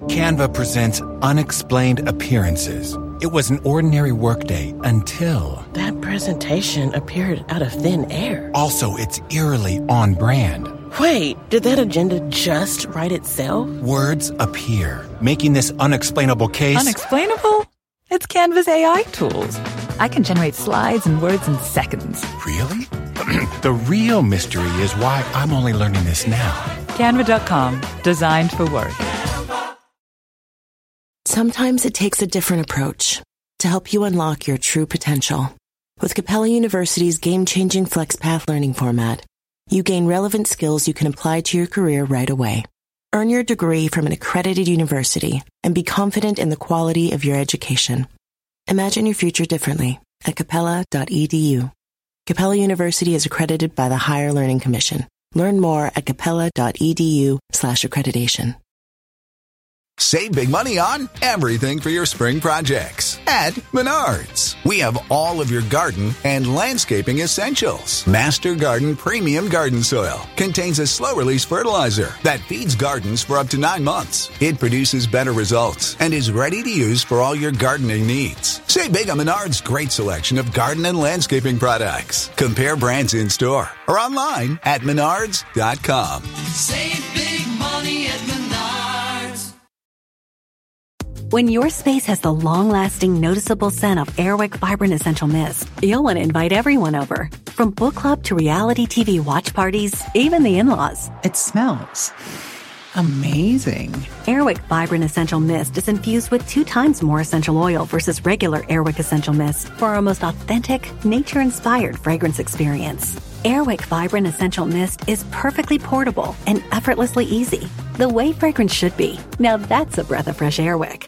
Canva presents Unexplained Appearances. It was an ordinary workday until... That presentation appeared out of thin air. Also, it's eerily on brand. Wait, did that agenda just write itself? Words appear, making this unexplainable case... Unexplainable? It's Canva's AI tools. I can generate slides and words in seconds. Really? The real mystery is why I'm only learning this now. Canva.com. Designed for work. Sometimes it takes a different approach to help you unlock your true potential. With Capella University's game-changing FlexPath learning format, you gain relevant skills you can apply to your career right away. Earn your degree from an accredited university and be confident in the quality of your education. Imagine your future differently at capella.edu. Capella University is accredited by the Higher Learning Commission. Learn more at capella.edu/accreditation. Save big money on everything for your spring projects at Menards. We have all of your garden and landscaping essentials. Master Garden Premium Garden Soil contains a slow-release fertilizer that feeds gardens for up to 9 months. It produces better results and is ready to use for all your gardening needs. Save big on Menards' great selection of garden and landscaping products. Compare brands in store or online at menards.com. Save big money at Menards. When your space has the long-lasting, noticeable scent of Airwick Vibrant Essential Mist, you'll want to invite everyone over. From book club to reality TV watch parties, even the in-laws. It smells amazing. Airwick Vibrant Essential Mist is infused with 2 times more essential oil versus regular Airwick Essential Mist for our most authentic, nature-inspired fragrance experience. Airwick Vibrant Essential Mist is perfectly portable and effortlessly easy. The way fragrance should be. Now that's a breath of fresh Airwick.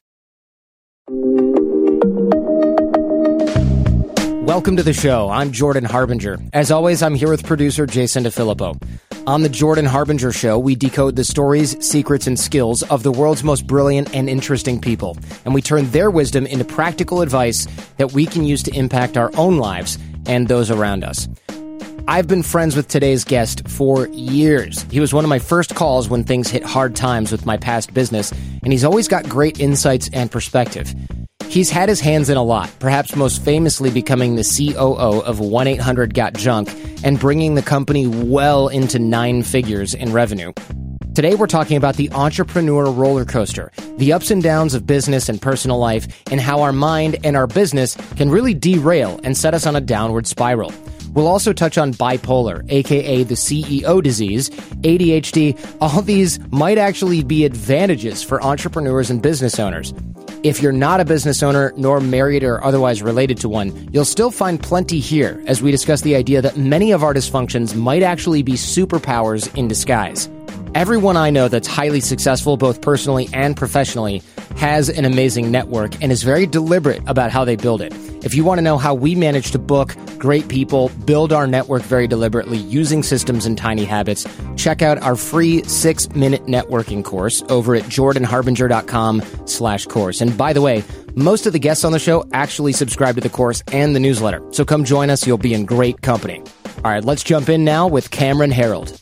Welcome to the show. I'm Jordan Harbinger. As always, I'm here with producer Jason DeFilippo. On the Jordan Harbinger Show, we decode the stories, secrets, and skills of the world's most brilliant and interesting people, and we turn their wisdom into practical advice that we can use to impact our own lives and those around us. I've been friends with today's guest for years. He was one of my first calls when things hit hard times with my past business, and he's always got great insights and perspective. He's had his hands in a lot, perhaps most famously becoming the COO of 1-800-GOT-JUNK and bringing the company well into 9 figures in revenue. Today we're talking about the entrepreneur roller coaster, the ups and downs of business and personal life, and how our mind and our business can really derail and set us on a downward spiral. We'll also touch on bipolar, aka the CEO disease, ADHD. All these might actually be advantages for entrepreneurs and business owners. If you're not a business owner, nor married or otherwise related to one, you'll still find plenty here as we discuss the idea that many of our dysfunctions might actually be superpowers in disguise. Everyone I know that's highly successful, both personally and professionally, has an amazing network and is very deliberate about how they build it. If you want to know how we manage to book great people, build our network very deliberately using systems and tiny habits, check out our free 6-minute networking course over at jordanharbinger.com/course. And by the way, most of the guests on the show actually subscribe to the course and the newsletter. So come join us. You'll be in great company. All right, let's jump in now with Cameron Herold.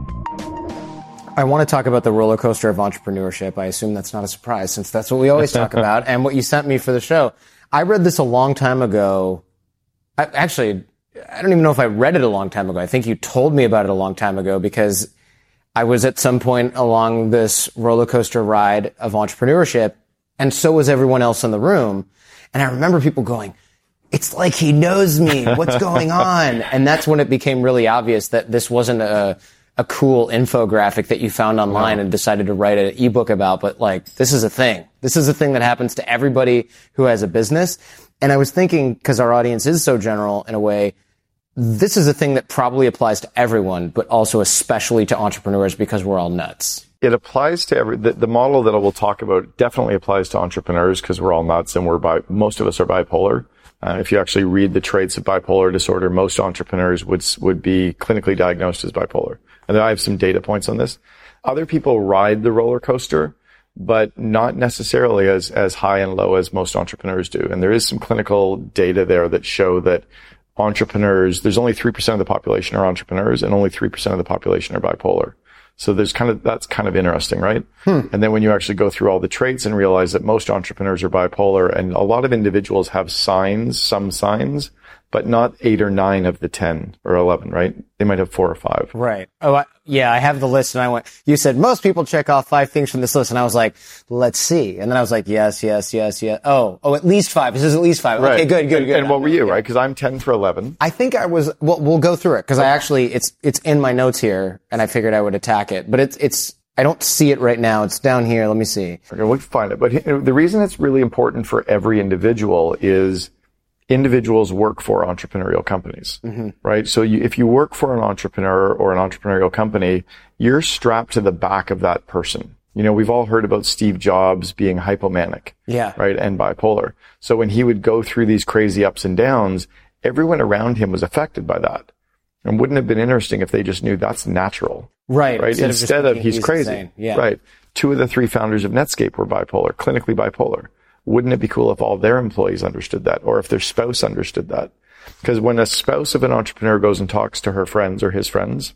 I want to talk about the roller coaster of entrepreneurship. I assume that's not a surprise since that's what we always talk about and what you sent me for the show. I read this a long time ago. I don't even know if I read it a long time ago. I think you told me about it a long time ago because I was at some point along this roller coaster ride of entrepreneurship, and so was everyone else in the room. And I remember people going, "It's like he knows me. What's going on?" And that's when it became really obvious that this wasn't a cool infographic that you found online and decided to write an ebook about, but like, this is a thing. This is a thing that happens to everybody who has a business. And I was thinking, because our audience is so general in a way, this is a thing that probably applies to everyone, but also especially to entrepreneurs because we're all nuts. It applies to the model that I will talk about definitely applies to entrepreneurs because we're all nuts and most of us are bipolar. If you actually read the traits of bipolar disorder, most entrepreneurs would be clinically diagnosed as bipolar. And I have some data points on this. Other people ride the roller coaster, but not necessarily as high and low as most entrepreneurs do. And there is some clinical data there that show that entrepreneurs, there's only 3% of the population are entrepreneurs and only 3% of the population are bipolar. So that's kind of interesting, right? And then when you actually go through all the traits and realize that most entrepreneurs are bipolar, and a lot of individuals have some signs, but not 8 or 9 of the 10 or 11, right? They might have 4 or 5. Right. Oh, I have the list, and you said most people check off 5 things from this list, and I was like, let's see. And then I was like, yes. Oh, at least 5. This is at least 5. Right. Okay, good. And what were you, right? Because I'm 10 for 11. I think I was, we'll go through it, because it's in my notes here, and I figured I would attack it. But I don't see it right now. It's down here. Let me see. Okay, we'll find it. But the reason it's really important for every individual is individuals work for entrepreneurial companies, right? So if you work for an entrepreneur or an entrepreneurial company, you're strapped to the back of that person. You know, we've all heard about Steve Jobs being hypomanic, right? And bipolar. So when he would go through these crazy ups and downs, everyone around him was affected by that. And wouldn't it have been interesting if they just knew that's natural? Right. Instead of he's crazy. Yeah. Right. 2 of the 3 founders of Netscape were bipolar, clinically bipolar. Wouldn't it be cool if all their employees understood that, or if their spouse understood that? Because when a spouse of an entrepreneur goes and talks to her friends or his friends,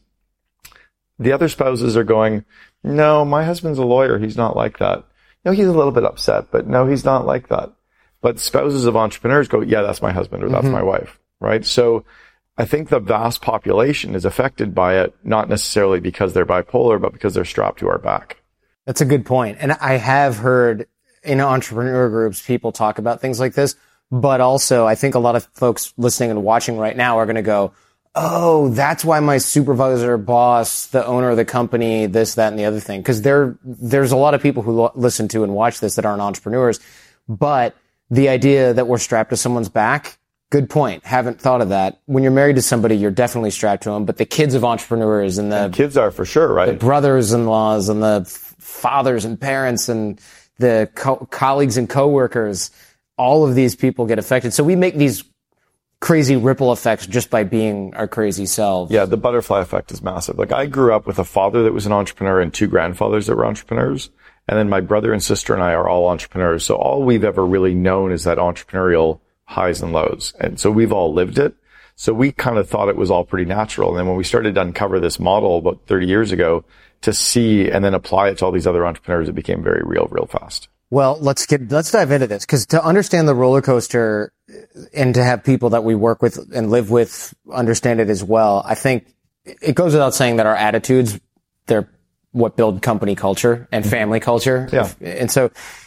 the other spouses are going, no, my husband's a lawyer. He's not like that. No, he's a little bit upset, but no, he's not like that. But spouses of entrepreneurs go, yeah, that's my husband or that's my wife, right? So I think the vast population is affected by it, not necessarily because they're bipolar, but because they're strapped to our back. That's a good point. And I have heard in entrepreneur groups, people talk about things like this, but also I think a lot of folks listening and watching right now are going to go, oh, that's why my supervisor, boss, the owner of the company, this, that, and the other thing. Because there's a lot of people who listen to and watch this that aren't entrepreneurs, but the idea that we're strapped to someone's back, good point. Haven't thought of that. When you're married to somebody, you're definitely strapped to them, but the kids of entrepreneurs and kids are for sure, right? The brothers-in-laws and the fathers and parents and the colleagues and coworkers, all of these people get affected. So we make these crazy ripple effects just by being our crazy selves. Yeah, the butterfly effect is massive. Like I grew up with a father that was an entrepreneur and 2 grandfathers that were entrepreneurs. And then my brother and sister and I are all entrepreneurs. So all we've ever really known is that entrepreneurial highs and lows. And so we've all lived it. So we kind of thought it was all pretty natural. And then when we started to uncover this model about 30 years ago, to see and then apply it to all these other entrepreneurs, it became very real fast. Well, let's dive into this, because to understand the roller coaster and to have people that we work with and live with understand it as well, I think it goes without saying that our attitudes, they're what build company culture and family culture. Yeah. And so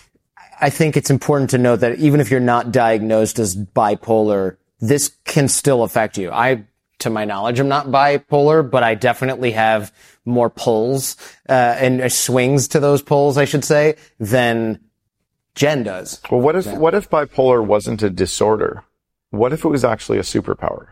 I think it's important to note that even if you're not diagnosed as bipolar, this can still affect you. To my knowledge, I'm not bipolar, but I definitely have more pulls, and swings to those pulls, I should say, than Jen does. Well, what if bipolar wasn't a disorder? What if it was actually a superpower?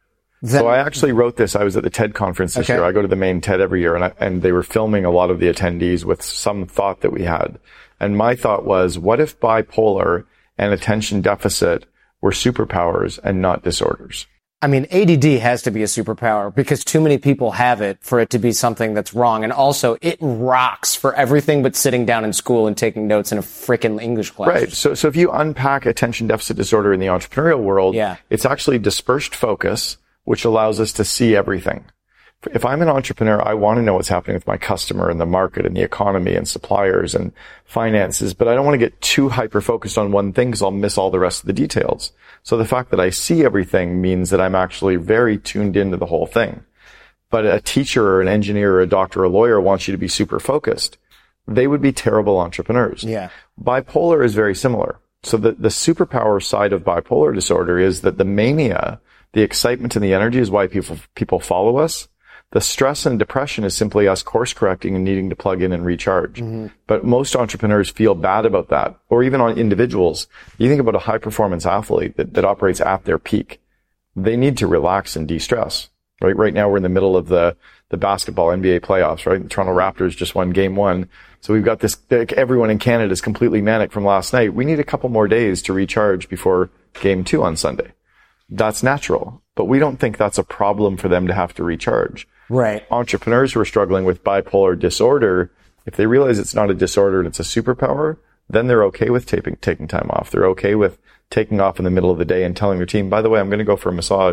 So I actually wrote this. I was at the TED conference this year. I go to the main TED every year, and they were filming a lot of the attendees with some thought that we had. And my thought was, what if bipolar and attention deficit were superpowers and not disorders? I mean, ADD has to be a superpower because too many people have it for it to be something that's wrong. And also, it rocks for everything but sitting down in school and taking notes in a freaking English class. Right. So if you unpack attention deficit disorder in the entrepreneurial world, it's actually dispersed focus, which allows us to see everything. If I'm an entrepreneur, I want to know what's happening with my customer and the market and the economy and suppliers and finances, but I don't want to get too hyper-focused on one thing because I'll miss all the rest of the details. So the fact that I see everything means that I'm actually very tuned into the whole thing. But a teacher or an engineer or a doctor or a lawyer wants you to be super focused. They would be terrible entrepreneurs. Yeah. Bipolar is very similar. So the superpower side of bipolar disorder is that the mania, the excitement and the energy is why people follow us. The stress and depression is simply us course correcting and needing to plug in and recharge. Mm-hmm. But most entrepreneurs feel bad about that, or even on individuals. You think about a high performance athlete that operates at their peak. They need to relax and de-stress. Right now we're in the middle of the basketball NBA playoffs, right? The Toronto Raptors just won game 1. So we've got this, everyone in Canada is completely manic from last night. We need a couple more days to recharge before game 2 on Sunday. That's natural, but we don't think that's a problem for them to have to recharge. Right. Entrepreneurs who are struggling with bipolar disorder, if they realize it's not a disorder and it's a superpower, then they're okay with taking time off. They're okay with taking off in the middle of the day and telling their team, by the way, I'm going to go for a massage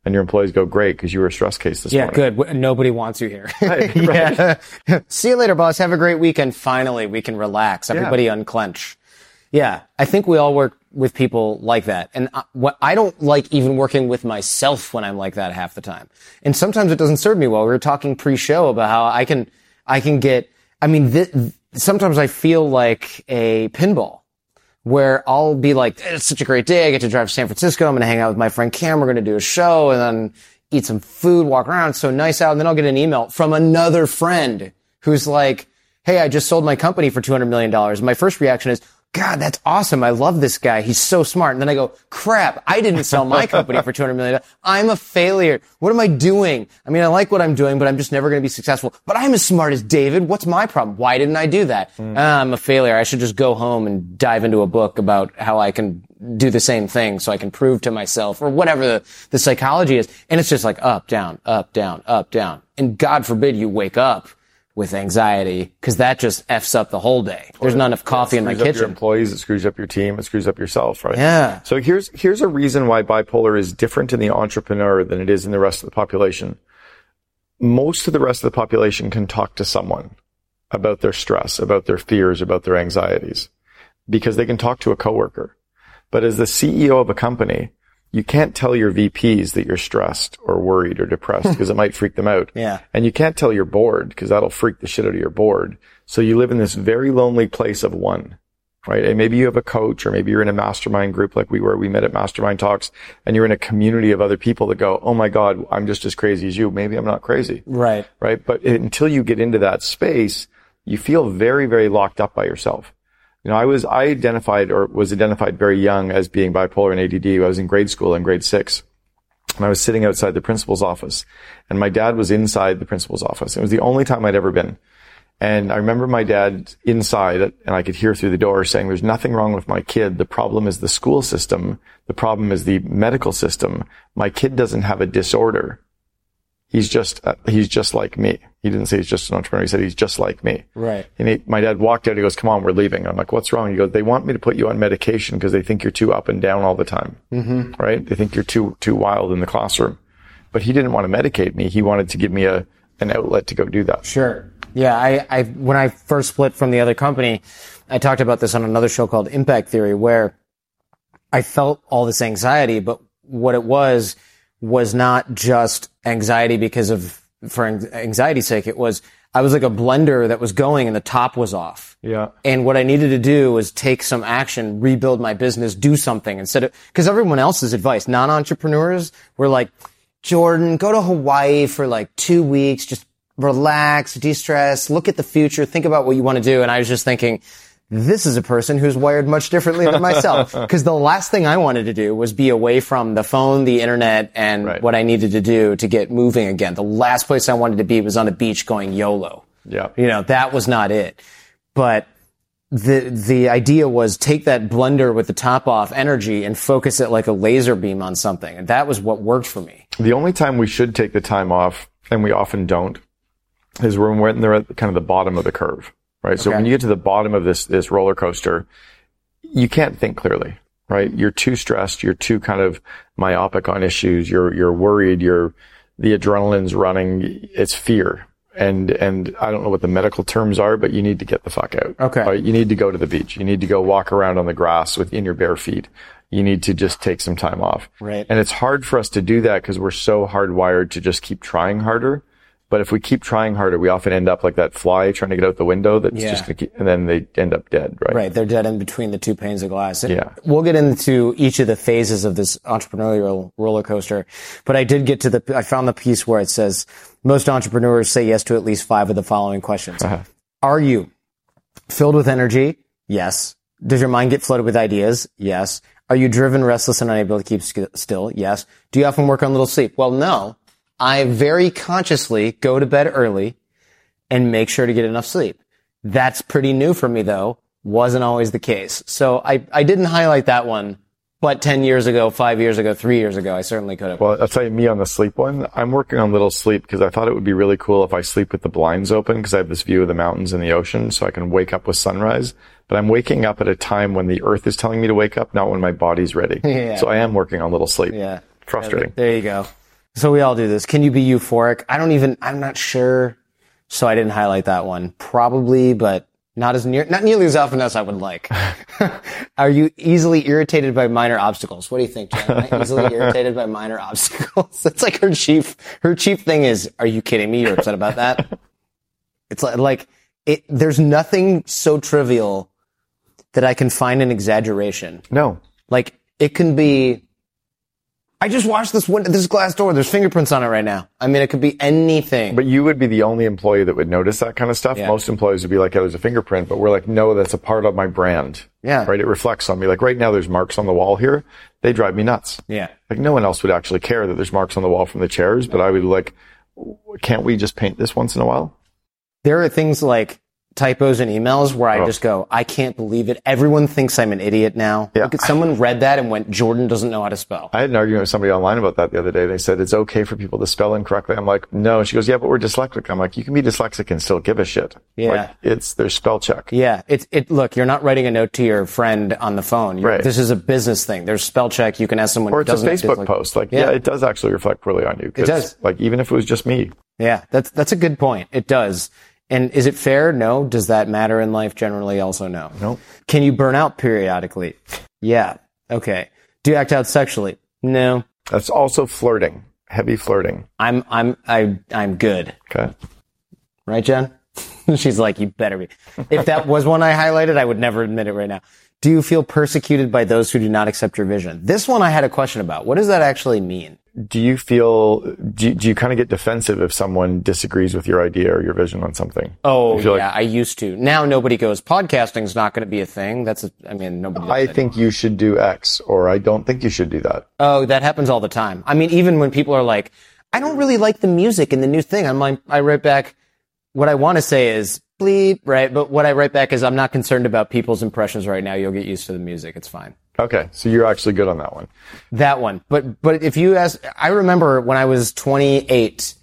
And your employees go, great, because you were a stress case this morning. Yeah, good. Nobody wants you here. Right. Yeah. See you later, boss. Have a great weekend. Finally, we can relax. Everybody unclench. Yeah, I think we all work with people like that. And I don't like even working with myself when I'm like that half the time. And sometimes it doesn't serve me well. We were talking pre-show about how I can get, sometimes I feel like a pinball where I'll be like, it's such a great day. I get to drive to San Francisco. I'm going to hang out with my friend Cam. We're going to do a show and then eat some food, walk around. It's so nice out. And then I'll get an email from another friend who's like, hey, I just sold my company for $200 million. And my first reaction is, God, that's awesome. I love this guy. He's so smart. And then I go, crap, I didn't sell my company for $200 million. I'm a failure. What am I doing? I mean, I like what I'm doing, but I'm just never going to be successful. But I'm as smart as David. What's my problem? Why didn't I do that? I'm a failure. I should just go home and dive into a book about how I can do the same thing so I can prove to myself or whatever the psychology is. And it's just like up, down, up, down, up, down. And God forbid you wake up with anxiety, because that just F's up the whole day. There's not enough coffee in my kitchen. It screws up your employees, it screws up your team, it screws up yourself, right? Yeah. So here's a reason why bipolar is different in the entrepreneur than it is in the rest of the population. Most of the rest of the population can talk to someone about their stress, about their fears, about their anxieties, because they can talk to a coworker. But as the CEO of a company, you can't tell your VPs that you're stressed or worried or depressed because it might freak them out. Yeah. And you can't tell your board because that'll freak the shit out of your board. So you live in this very lonely place of one, right? And maybe you have a coach or maybe you're in a mastermind group like we were. We met at Mastermind Talks and you're in a community of other people that go, oh my God, I'm just as crazy as you. Maybe I'm not crazy. Right. Right. But until you get into that space, you feel very, very locked up by yourself. You know, I was identified very young as being bipolar and ADD. I was in grade school in grade 6. And I was sitting outside the principal's office. And my dad was inside the principal's office. It was the only time I'd ever been. And I remember my dad inside, and I could hear through the door saying, there's nothing wrong with my kid. The problem is the school system. The problem is the medical system. My kid doesn't have a disorder. He's just like me. He didn't say he's just an entrepreneur. He said he's just like me. Right. And my dad walked out. He goes, come on, we're leaving. I'm like, what's wrong? He goes, they want me to put you on medication because they think you're too up and down all the time. Mm-hmm. Right? They think you're too wild in the classroom. But he didn't want to medicate me. He wanted to give me an outlet to go do that. Sure. Yeah. I when I first split from the other company, I talked about this on another show called Impact Theory, where I felt all this anxiety, but what it was not just anxiety for anxiety's sake. I was like a blender that was going and the top was off. Yeah. And what I needed to do was take some action, rebuild my business, do something because everyone else's advice, non-entrepreneurs were like, Jordan, go to Hawaii for like 2 weeks, just relax, de-stress, look at the future, think about what you want to do. And I was just thinking, this is a person who's wired much differently than myself. Because the last thing I wanted to do was be away from the phone, the internet, and what I needed to do to get moving again. The last place I wanted to be was on a beach going YOLO. Yeah. You know, that was not it. But the idea was take that blender with the top off energy and focus it like a laser beam on something. And that was what worked for me. The only time we should take the time off, and we often don't, is when we're at kind of the bottom of the curve. Right. So when you get to the bottom of this roller coaster, you can't think clearly, right? You're too stressed. You're too kind of myopic on issues. You're worried. The adrenaline's running. It's fear. And I don't know what the medical terms are, but you need to get the fuck out. Okay. Right? You need to go to the beach. You need to go walk around on the grass in your bare feet. You need to just take some time off. Right. And it's hard for us to do that because we're so hardwired to just keep trying harder. But if we keep trying harder, we often end up like that fly trying to get out the window that's just going to keep, and then they end up dead, right? Right. They're dead in between the two panes of glass. Yeah. We'll get into each of the phases of this entrepreneurial roller coaster. But I did get to I found the piece where it says, most entrepreneurs say yes to at least 5 of the following questions. Uh-huh. Are you filled with energy? Yes. Does your mind get flooded with ideas? Yes. Are you driven, restless, and unable to keep still? Yes. Do you often work on little sleep? Well, no. I very consciously go to bed early and make sure to get enough sleep. That's pretty new for me, though. Wasn't always the case. So I didn't highlight that one, but 10 years ago, 5 years ago, 3 years ago, I certainly could have. Well, I'll tell you, me on the sleep one, I'm working on little sleep because I thought it would be really cool if I sleep with the blinds open because I have this view of the mountains and the ocean so I can wake up with sunrise. But I'm waking up at a time when the earth is telling me to wake up, not when my body's ready. Yeah. So I am working on little sleep. Yeah. Frustrating. There you go. So we all do this. Can you be euphoric? I'm not sure. So I didn't highlight that one. Probably, but not nearly as often as I would like. Are you easily irritated by minor obstacles? What do you think, Jen? Am I easily irritated by minor obstacles? It's like her chief thing is, are you kidding me? You're upset about that? It's there's nothing so trivial that I can find an exaggeration. No. Like, it can be, I just washed this glass door. There's fingerprints on it right now. I mean, it could be anything. But you would be the only employee that would notice that kind of stuff. Yeah. Most employees would be like, there's a fingerprint, but we're like, no, that's a part of my brand. Yeah. Right? It reflects on me. Like right now, there's marks on the wall here. They drive me nuts. Yeah. Like no one else would actually care that there's marks on the wall from the chairs, but I would like, can't we just paint this once in a while? There are things like typos in emails where I just go, I can't believe it. Everyone thinks I'm an idiot now. Yeah. Look at someone read that and went, Jordan doesn't know how to spell. I had an argument with somebody online about that the other day. They said it's okay for people to spell incorrectly. I'm like, no. She goes, yeah, but we're dyslexic. I'm like, you can be dyslexic and still give a shit. Yeah. Like, there's spell check. Yeah. Look, you're not writing a note to your friend on the phone. Right. This is a business thing. There's spell check. You can ask someone. Or it's a Facebook post. Like, yeah, it does actually reflect poorly on you. It does. Like, even if it was just me. Yeah. That's a good point. It does. And is it fair? No. Does that matter in life generally? Also, no. No. Can you burn out periodically? Yeah. Okay. Do you act out sexually? No. That's also flirting. Heavy flirting. I'm good. Okay. Right, Jen? She's like, you better be. If that was one I highlighted, I would never admit it right now. Do you feel persecuted by those who do not accept your vision? This one I had a question about. What does that actually mean? Do you kind of get defensive if someone disagrees with your idea or your vision on something? Oh, yeah, I used to. Now nobody goes, podcasting's not going to be a thing. Nobody. I think you should do X, or I don't think you should do that. Oh, that happens all the time. I mean, even when people are like, I don't really like the music in the new thing. I'm like, I write back, what I want to say is, bleep, right? But what I write back is, I'm not concerned about people's impressions right now. You'll get used to the music. It's fine. Okay. So you're actually good on that one. That one. But if you ask, I remember when I was 27,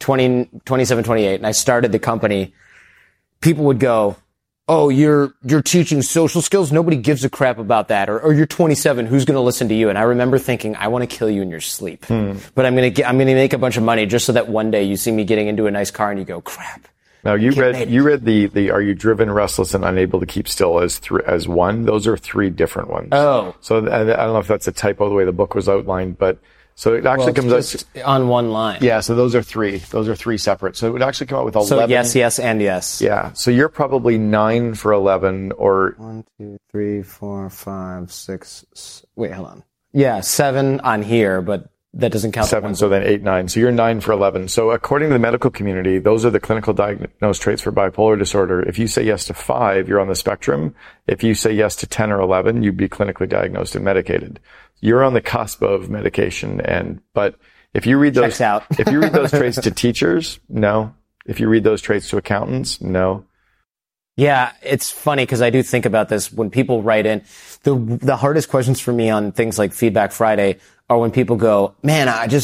28, and I started the company, people would go, oh, you're teaching social skills? Nobody gives a crap about that. Or you're 27, who's going to listen to you? And I remember thinking, I want to kill you in your sleep. But I'm going to make a bunch of money just so that one day you see me getting into a nice car and you go, crap. Now you read the are you driven, restless, and unable to keep still as one? Those are three different ones. Oh. So I don't know if that's a typo the way the book was outlined, but so it actually comes out on one line. Yeah, so those are three. Those are three separate. So it would actually come out with 11. So yes, and yes. Yeah. So you're probably 9 for 11 or 1, 2, 3, 4, 5, 6. Wait, hold on. Yeah, 7 on here, but that doesn't count. 7, so then 8, 9. So you're 9 for 11. So according to the medical community, those are the clinical diagnosed traits for bipolar disorder. If you say yes to 5, you're on the spectrum. If you say yes to 10 or 11, you'd be clinically diagnosed and medicated. You're on the cusp of medication, but if you read those, if you read those traits to teachers, no. If you read those traits to accountants, no. Yeah, it's funny because I do think about this when people write in. The hardest questions for me on things like Feedback Friday are when people go, man,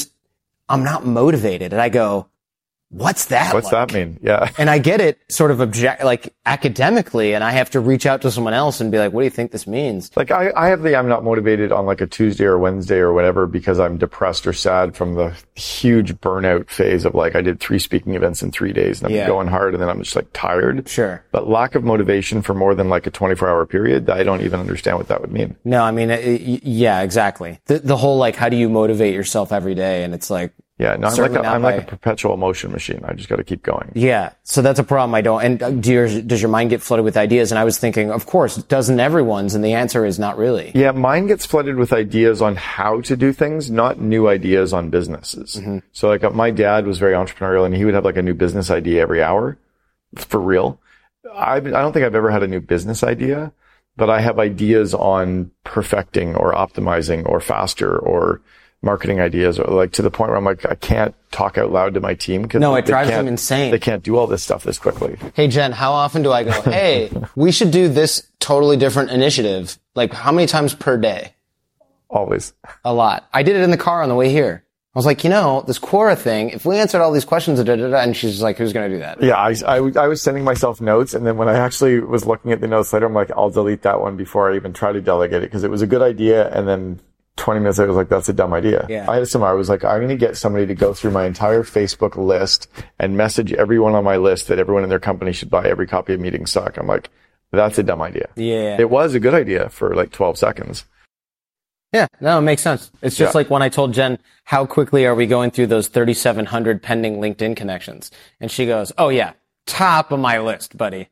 I'm not motivated. And I go, what's that? What's that mean? Yeah. And I get it sort of academically, and I have to reach out to someone else and be like, what do you think this means? Like I have I'm not motivated on like a Tuesday or Wednesday or whatever because I'm depressed or sad from the huge burnout phase of like I did 3 speaking events in 3 days and I'm going hard and then I'm just like tired. Sure. But lack of motivation for more than like a 24-hour period, I don't even understand what that would mean. No, I mean, yeah, exactly. The whole like, how do you motivate yourself every day? And it's like, yeah, no, I'm like a perpetual motion machine. I just got to keep going. Yeah, so that's a problem I don't. And does your mind get flooded with ideas? And I was thinking, of course, doesn't everyone's? And the answer is not really. Yeah, mine gets flooded with ideas on how to do things, not new ideas on businesses. Mm-hmm. So like my dad was very entrepreneurial and he would have like a new business idea every hour. For real. I don't think I've ever had a new business idea, but I have ideas on perfecting or optimizing or faster or marketing ideas, or like to the point where I'm like, I can't talk out loud to my team because it drives them insane. They can't do all this stuff this quickly. Hey Jen, how often do I go, hey, we should do this totally different initiative? Like how many times per day? Always. A lot. I did it in the car on the way here. I was like, this Quora thing, if we answered all these questions, and she's like, who's going to do that? Yeah, I was sending myself notes, and then when I actually was looking at the notes later, I'm like, I'll delete that one before I even try to delegate it, because it was a good idea, and then 20 minutes later, I was like, that's a dumb idea. Yeah. I had somewhere, I was like, I'm going to get somebody to go through my entire Facebook list and message everyone on my list that everyone in their company should buy every copy of Meetings Suck. I'm like, that's a dumb idea. Yeah. It was a good idea for like 12 seconds. Yeah, no, it makes sense. It's just like when I told Jen, how quickly are we going through those 3,700 pending LinkedIn connections? And she goes, oh yeah, top of my list, buddy.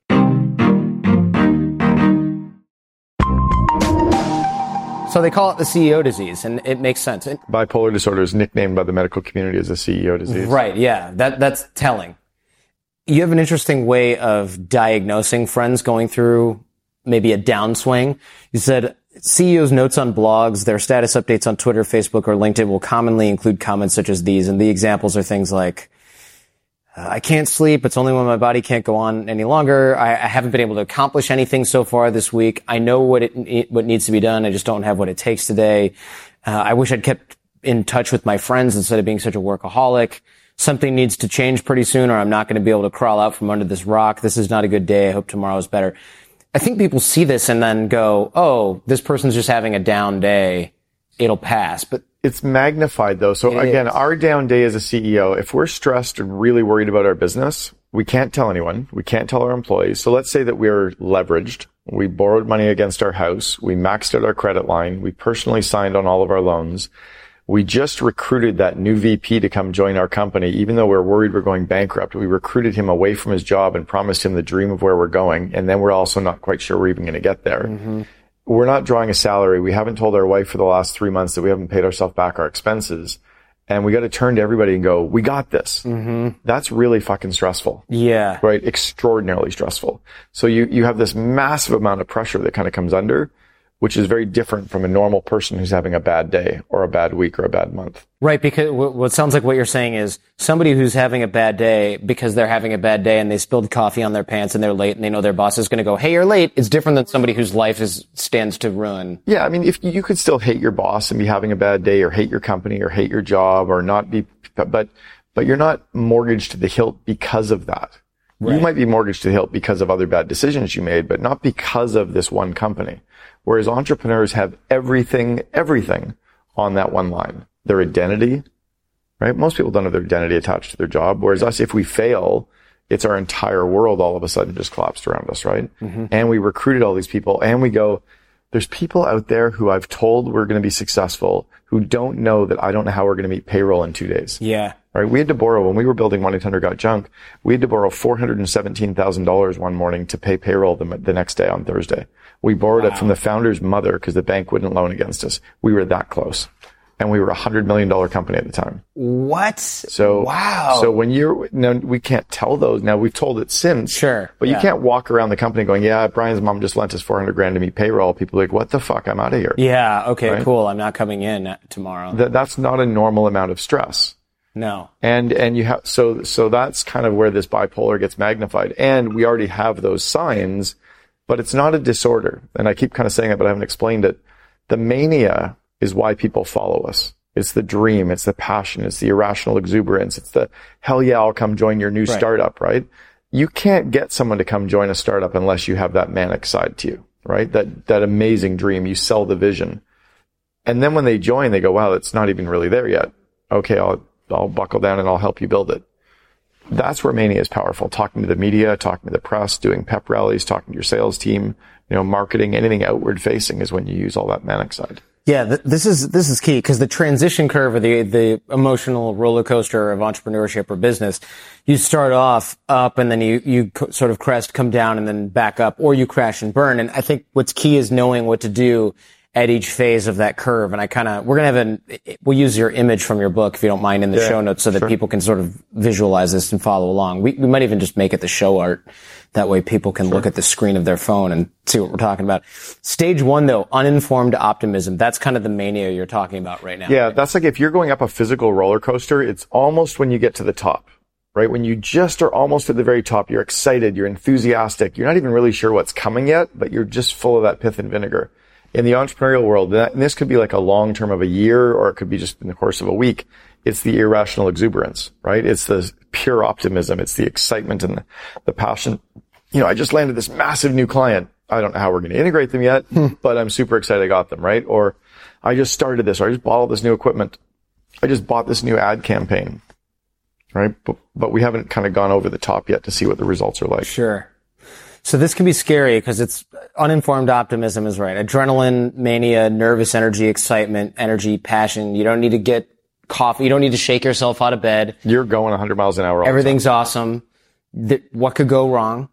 So they call it the CEO disease, and it makes sense. Bipolar disorder is nicknamed by the medical community as a CEO disease. Right, yeah, that's telling. You have an interesting way of diagnosing friends going through maybe a downswing. You said CEOs' notes on blogs, their status updates on Twitter, Facebook, or LinkedIn will commonly include comments such as these, and the examples are things like, I can't sleep. It's only when my body can't go on any longer. I haven't been able to accomplish anything so far this week. I know what needs to be done. I just don't have what it takes today. I wish I'd kept in touch with my friends instead of being such a workaholic. Something needs to change pretty soon or I'm not going to be able to crawl out from under this rock. This is not a good day. I hope tomorrow is better. I think people see this and then go, oh, this person's just having a down day. It'll pass. But it's magnified though. So again, our down day as a CEO, if we're stressed and really worried about our business, we can't tell anyone. We can't tell our employees. So let's say that we're leveraged. We borrowed money against our house. We maxed out our credit line. We personally signed on all of our loans. We just recruited that new VP to come join our company. Even though we're worried we're going bankrupt, we recruited him away from his job and promised him the dream of where we're going. And then we're also not quite sure we're even going to get there. Mm-hmm. We're not drawing a salary. We haven't told our wife for the last 3 months that we haven't paid ourselves back our expenses. And we got to turn to everybody and go, we got this. Mm-hmm. That's really fucking stressful. Yeah. Right? Extraordinarily stressful. So you have this massive amount of pressure that kind of comes under, which is very different from a normal person who's having a bad day or a bad week or a bad month. Right, because what sounds like what you're saying is somebody who's having a bad day because they're having a bad day and they spilled coffee on their pants and they're late and they know their boss is going to go, hey, you're late. It's different than somebody whose life stands to ruin. Yeah, I mean, if you could still hate your boss and be having a bad day or hate your company or hate your job or not be, but you're not mortgaged to the hilt because of that. Right. You might be mortgaged to the hilt because of other bad decisions you made, but not because of this one company. Whereas entrepreneurs have everything on that one line. Their identity, right? Most people don't have their identity attached to their job. Whereas us, if we fail, it's our entire world all of a sudden just collapsed around us, right? Mm-hmm. And we recruited all these people and we go, there's people out there who I've told we're going to be successful who don't know that I don't know how we're going to meet payroll in 2 days. Yeah. Right? We had to borrow, when we were building 1-800-GOT-JUNK, we had to borrow $417,000 one morning to pay payroll the next day on Thursday. We borrowed it from the founder's mother because the bank wouldn't loan against us. We were that close. And we were a $100 million company at the time. What? So, wow. So now we can't tell those. Now we've told it since. Sure. But you can't walk around the company going, yeah, Brian's mom just lent us $400,000 to meet payroll. People are like, what the fuck? I'm out of here. Yeah. Okay, right? Cool. I'm not coming in tomorrow. That's not a normal amount of stress. No. And you have, so that's kind of where this bipolar gets magnified. And we already have those signs, but it's not a disorder. And I keep kind of saying it, but I haven't explained it. The mania is why people follow us. It's the dream. It's the passion. It's the irrational exuberance. It's the, hell yeah, I'll come join your new startup, right? You can't get someone to come join a startup unless you have that manic side to you, right? That amazing dream. You sell the vision. And then when they join, they go, wow, it's not even really there yet. Okay, I'll buckle down and I'll help you build it. That's where mania is powerful. Talking to the media, talking to the press, doing pep rallies, talking to your sales team, marketing, anything outward facing is when you use all that manic side. Yeah, this is key because the transition curve or the emotional roller coaster of entrepreneurship or business, you start off up and then you sort of crest, come down and then back up, or you crash and burn. And I think what's key is knowing what to do at each phase of that curve. And we'll use your image from your book, if you don't mind, in the show notes so that people can sort of visualize this and follow along. We might even just make it the show art. That way people can look at the screen of their phone and see what we're talking about. Stage 1, though, uninformed optimism. That's kind of the mania you're talking about right now. Yeah, that's like if you're going up a physical roller coaster, it's almost when you get to the top, right? When you just are almost at the very top, you're excited, you're enthusiastic, you're not even really sure what's coming yet, but you're just full of that pith and vinegar. In the entrepreneurial world, and this could be like a long term of a year, or it could be just in the course of a week, it's the irrational exuberance, right? It's the pure optimism. It's the excitement and the passion. I just landed this massive new client. I don't know how we're going to integrate them yet, but I'm super excited I got them, right? Or I just started this, or I just bought all this new equipment. I just bought this new ad campaign, right? But we haven't kind of gone over the top yet to see what the results are like. Sure. So this can be scary because it's uninformed optimism is right. Adrenaline, mania, nervous energy, excitement, energy, passion. You don't need to get coffee. You don't need to shake yourself out of bed. You're going 100 miles an hour. Everything's awesome. What could go wrong?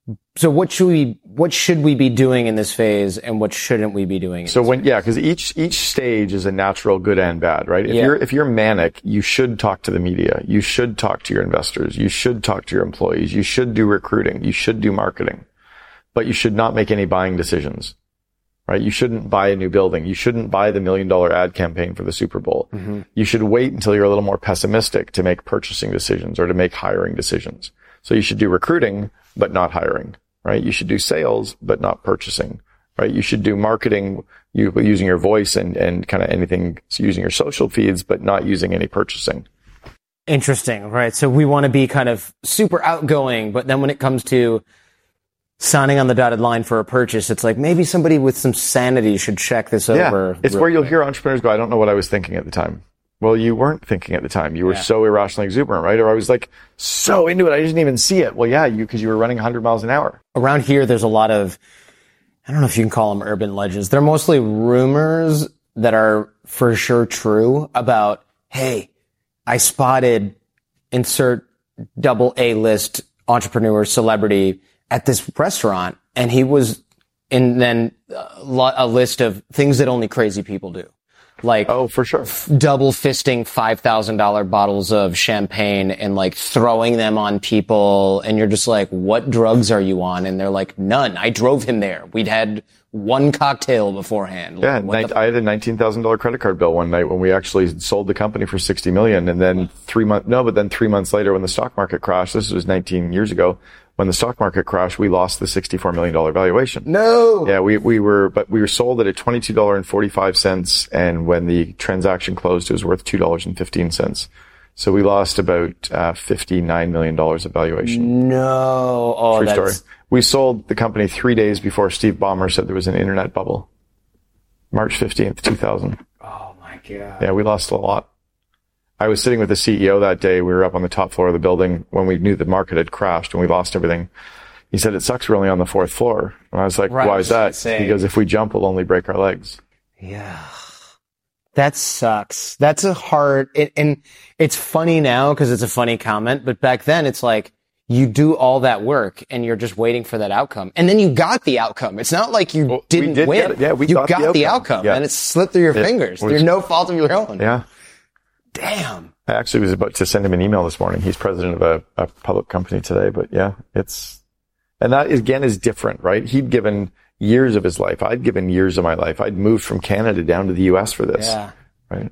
So what should we be doing in this phase, and what shouldn't we be doing? Because each stage is a natural good and bad, right? If you're manic, you should talk to the media. You should talk to your investors. You should talk to your employees. You should do recruiting. You should do marketing, but you should not make any buying decisions, right? You shouldn't buy a new building. You shouldn't buy the $1 million ad campaign for the Super Bowl. Mm-hmm. You should wait until you're a little more pessimistic to make purchasing decisions or to make hiring decisions. So you should do recruiting, but not hiring, right? You should do sales, but not purchasing, right? You should do marketing using your voice and kind of anything, using your social feeds, but not using any purchasing. Interesting, right? So we want to be kind of super outgoing, but then when it comes to signing on the dotted line for a purchase, it's like maybe somebody with some sanity should check this over. Yeah, it's where you'll hear entrepreneurs go, I don't know what I was thinking at the time. Well, you weren't thinking at the time. You were so irrationally exuberant, right? Or I was like so into it, I didn't even see it. Well, yeah, because you were running 100 miles an hour. Around here, there's a lot of, I don't know if you can call them urban legends. They're mostly rumors that are for sure true about, hey, I spotted insert double A list entrepreneur celebrity at this restaurant, and he was in then a list of things that only crazy people do. Like, oh, for sure. Double fisting $5,000 bottles of champagne and like throwing them on people. And you're just like, what drugs are you on? And they're like, none. I drove him there. We'd had one cocktail beforehand. Yeah. I had a $19,000 credit card bill one night when we actually sold the company for $60 million. And then 3 months later when the stock market crashed, this was 19 years ago, when the stock market crashed, we lost the $64 million valuation. No! Yeah, we were sold at a $22.45, and when the transaction closed, it was worth $2.15. So we lost about $59 million of valuation. No! Oh, True story. We sold the company 3 days before Steve Ballmer said there was an internet bubble. March 15th, 2000. Oh my God. Yeah, we lost a lot. I was sitting with the CEO that day. We were up on the top floor of the building when we knew the market had crashed and we lost everything. He said, it sucks we're only on the 4th floor. And I was like, why is that? He goes, if we jump, we'll only break our legs. Yeah. That sucks. That's a hard, and it's funny now because it's a funny comment, but back then it's like, you do all that work and you're just waiting for that outcome. And then you got the outcome. It's not like you didn't win. We got the outcome. Yeah. And it slipped through your fingers. There's no fault of your own. Yeah. Damn. I actually was about to send him an email this morning. He's president of a public company today, but yeah, and that again is different, right? He'd given years of his life. I'd given years of my life. I'd moved from Canada down to the US for this. Yeah. Right.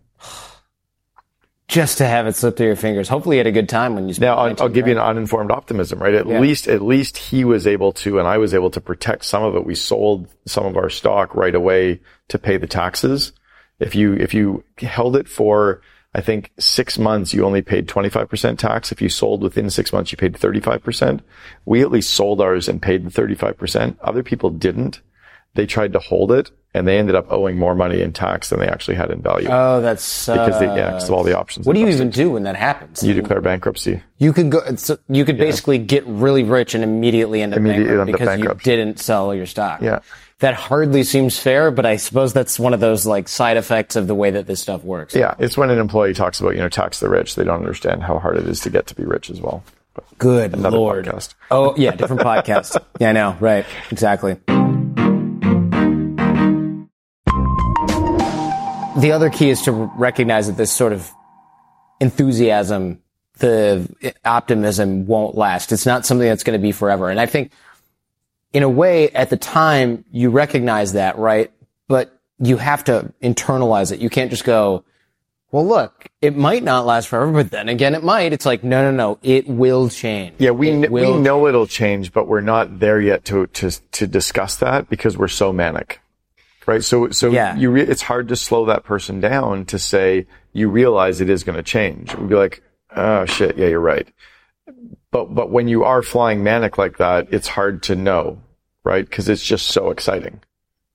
Just to have it slip through your fingers. Hopefully you had a good time when you Now, I'll give you an uninformed optimism, right? At least he was able to, and I was able to protect some of it. We sold some of our stock right away to pay the taxes. If you held it for, I think 6 months, you only paid 25% tax. If you sold within 6 months, you paid 35%. We at least sold ours and paid the 35%. Other people didn't. They tried to hold it, and they ended up owing more money in tax than they actually had in value. Oh, that's because of all the options. What do you even do when that happens? You declare bankruptcy. You could basically get really rich and immediately end up bankrupt because you didn't sell your stock. Yeah. That hardly seems fair, but I suppose that's one of those like side effects of the way that this stuff works. Yeah, it's when an employee talks about, tax the rich. They don't understand how hard it is to get to be rich as well. But good another Lord. Podcast. Oh, yeah, different podcast. Yeah, I know. Right. Exactly. The other key is to recognize that this sort of enthusiasm, the optimism won't last. It's not something that's going to be forever. And I think in a way at the time you recognize that, right? But you have to internalize it. You can't just go, well, look, it might not last forever, but then again, it might. It's like, no, it will change. Yeah, we know it'll change, but we're not there yet to discuss that because we're so manic. Right. So it's hard to slow that person down to say, you realize it is going to change. We'd be like, oh shit. Yeah, you're right. But when you are flying manic like that, it's hard to know, right? Cause it's just so exciting.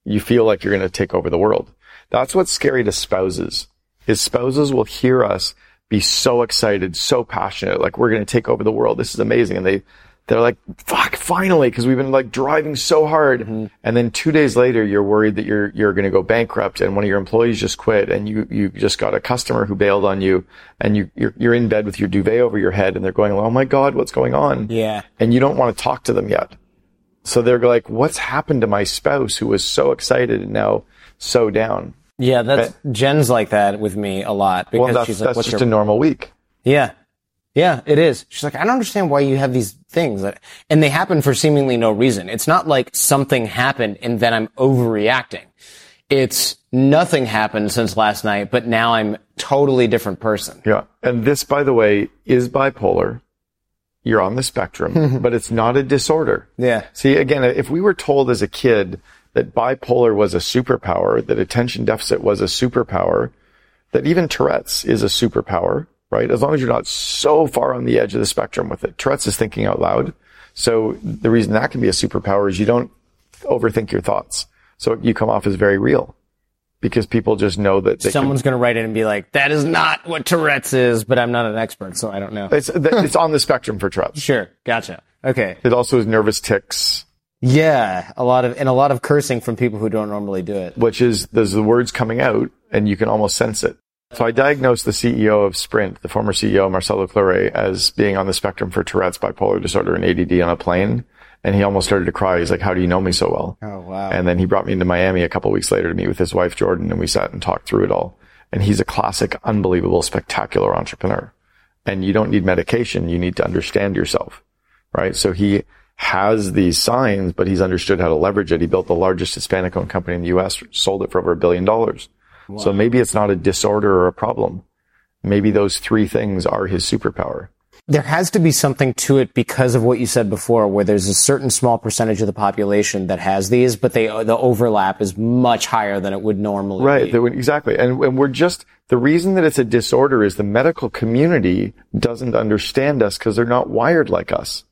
You feel like you're going to take over the world. That's what's scary to spouses, is spouses will hear us be so excited, so passionate, like we're going to take over the world. This is amazing. And they're like, fuck, finally, because we've been like driving so hard. Mm-hmm. And then 2 days later, you're worried that you're going to go bankrupt and one of your employees just quit and you just got a customer who bailed on you and you're in bed with your duvet over your head and they're going, oh my God, what's going on? Yeah. And you don't want to talk to them yet. So they're like, what's happened to my spouse who was so excited and now so down? Yeah, Jen's like that with me a lot because she's like, that's just a normal week. Yeah. Yeah, it is. She's like, I don't understand why you have these things and they happen for seemingly no reason. It's not like something happened and then I'm overreacting. It's nothing happened since last night, but now I'm totally different person. Yeah. And this, by the way, is bipolar. You're on the spectrum, but it's not a disorder. Yeah. See, again, if we were told as a kid that bipolar was a superpower, that attention deficit was a superpower, that even Tourette's is a superpower, right? As long as you're not so far on the edge of the spectrum with it. Tourette's is thinking out loud. So the reason that can be a superpower is you don't overthink your thoughts. So you come off as very real because people just know that someone's going to write in and be like, that is not what Tourette's is, but I'm not an expert, so I don't know. It's on the spectrum for Tourette's. Sure. Gotcha. Okay. It also is nervous tics. Yeah. A lot of cursing from people who don't normally do it. Which is, there's the words coming out and you can almost sense it. So I diagnosed the CEO of Sprint, the former CEO, Marcelo Claure, as being on the spectrum for Tourette's, bipolar disorder, and ADD on a plane. And he almost started to cry. He's like, how do you know me so well? Oh, wow. And then he brought me into Miami a couple of weeks later to meet with his wife, Jordan, and we sat and talked through it all. And he's a classic, unbelievable, spectacular entrepreneur. And you don't need medication. You need to understand yourself, right? So he has these signs, but he's understood how to leverage it. He built the largest Hispanic-owned company in the U.S., sold it for over $1 billion. Wow. So maybe it's not a disorder or a problem. Maybe those three things are his superpower. There has to be something to it because of what you said before, where there's a certain small percentage of the population that has these, but the overlap is much higher than it would normally be. Right, exactly. And we're just, the reason that it's a disorder is the medical community doesn't understand us because they're not wired like us.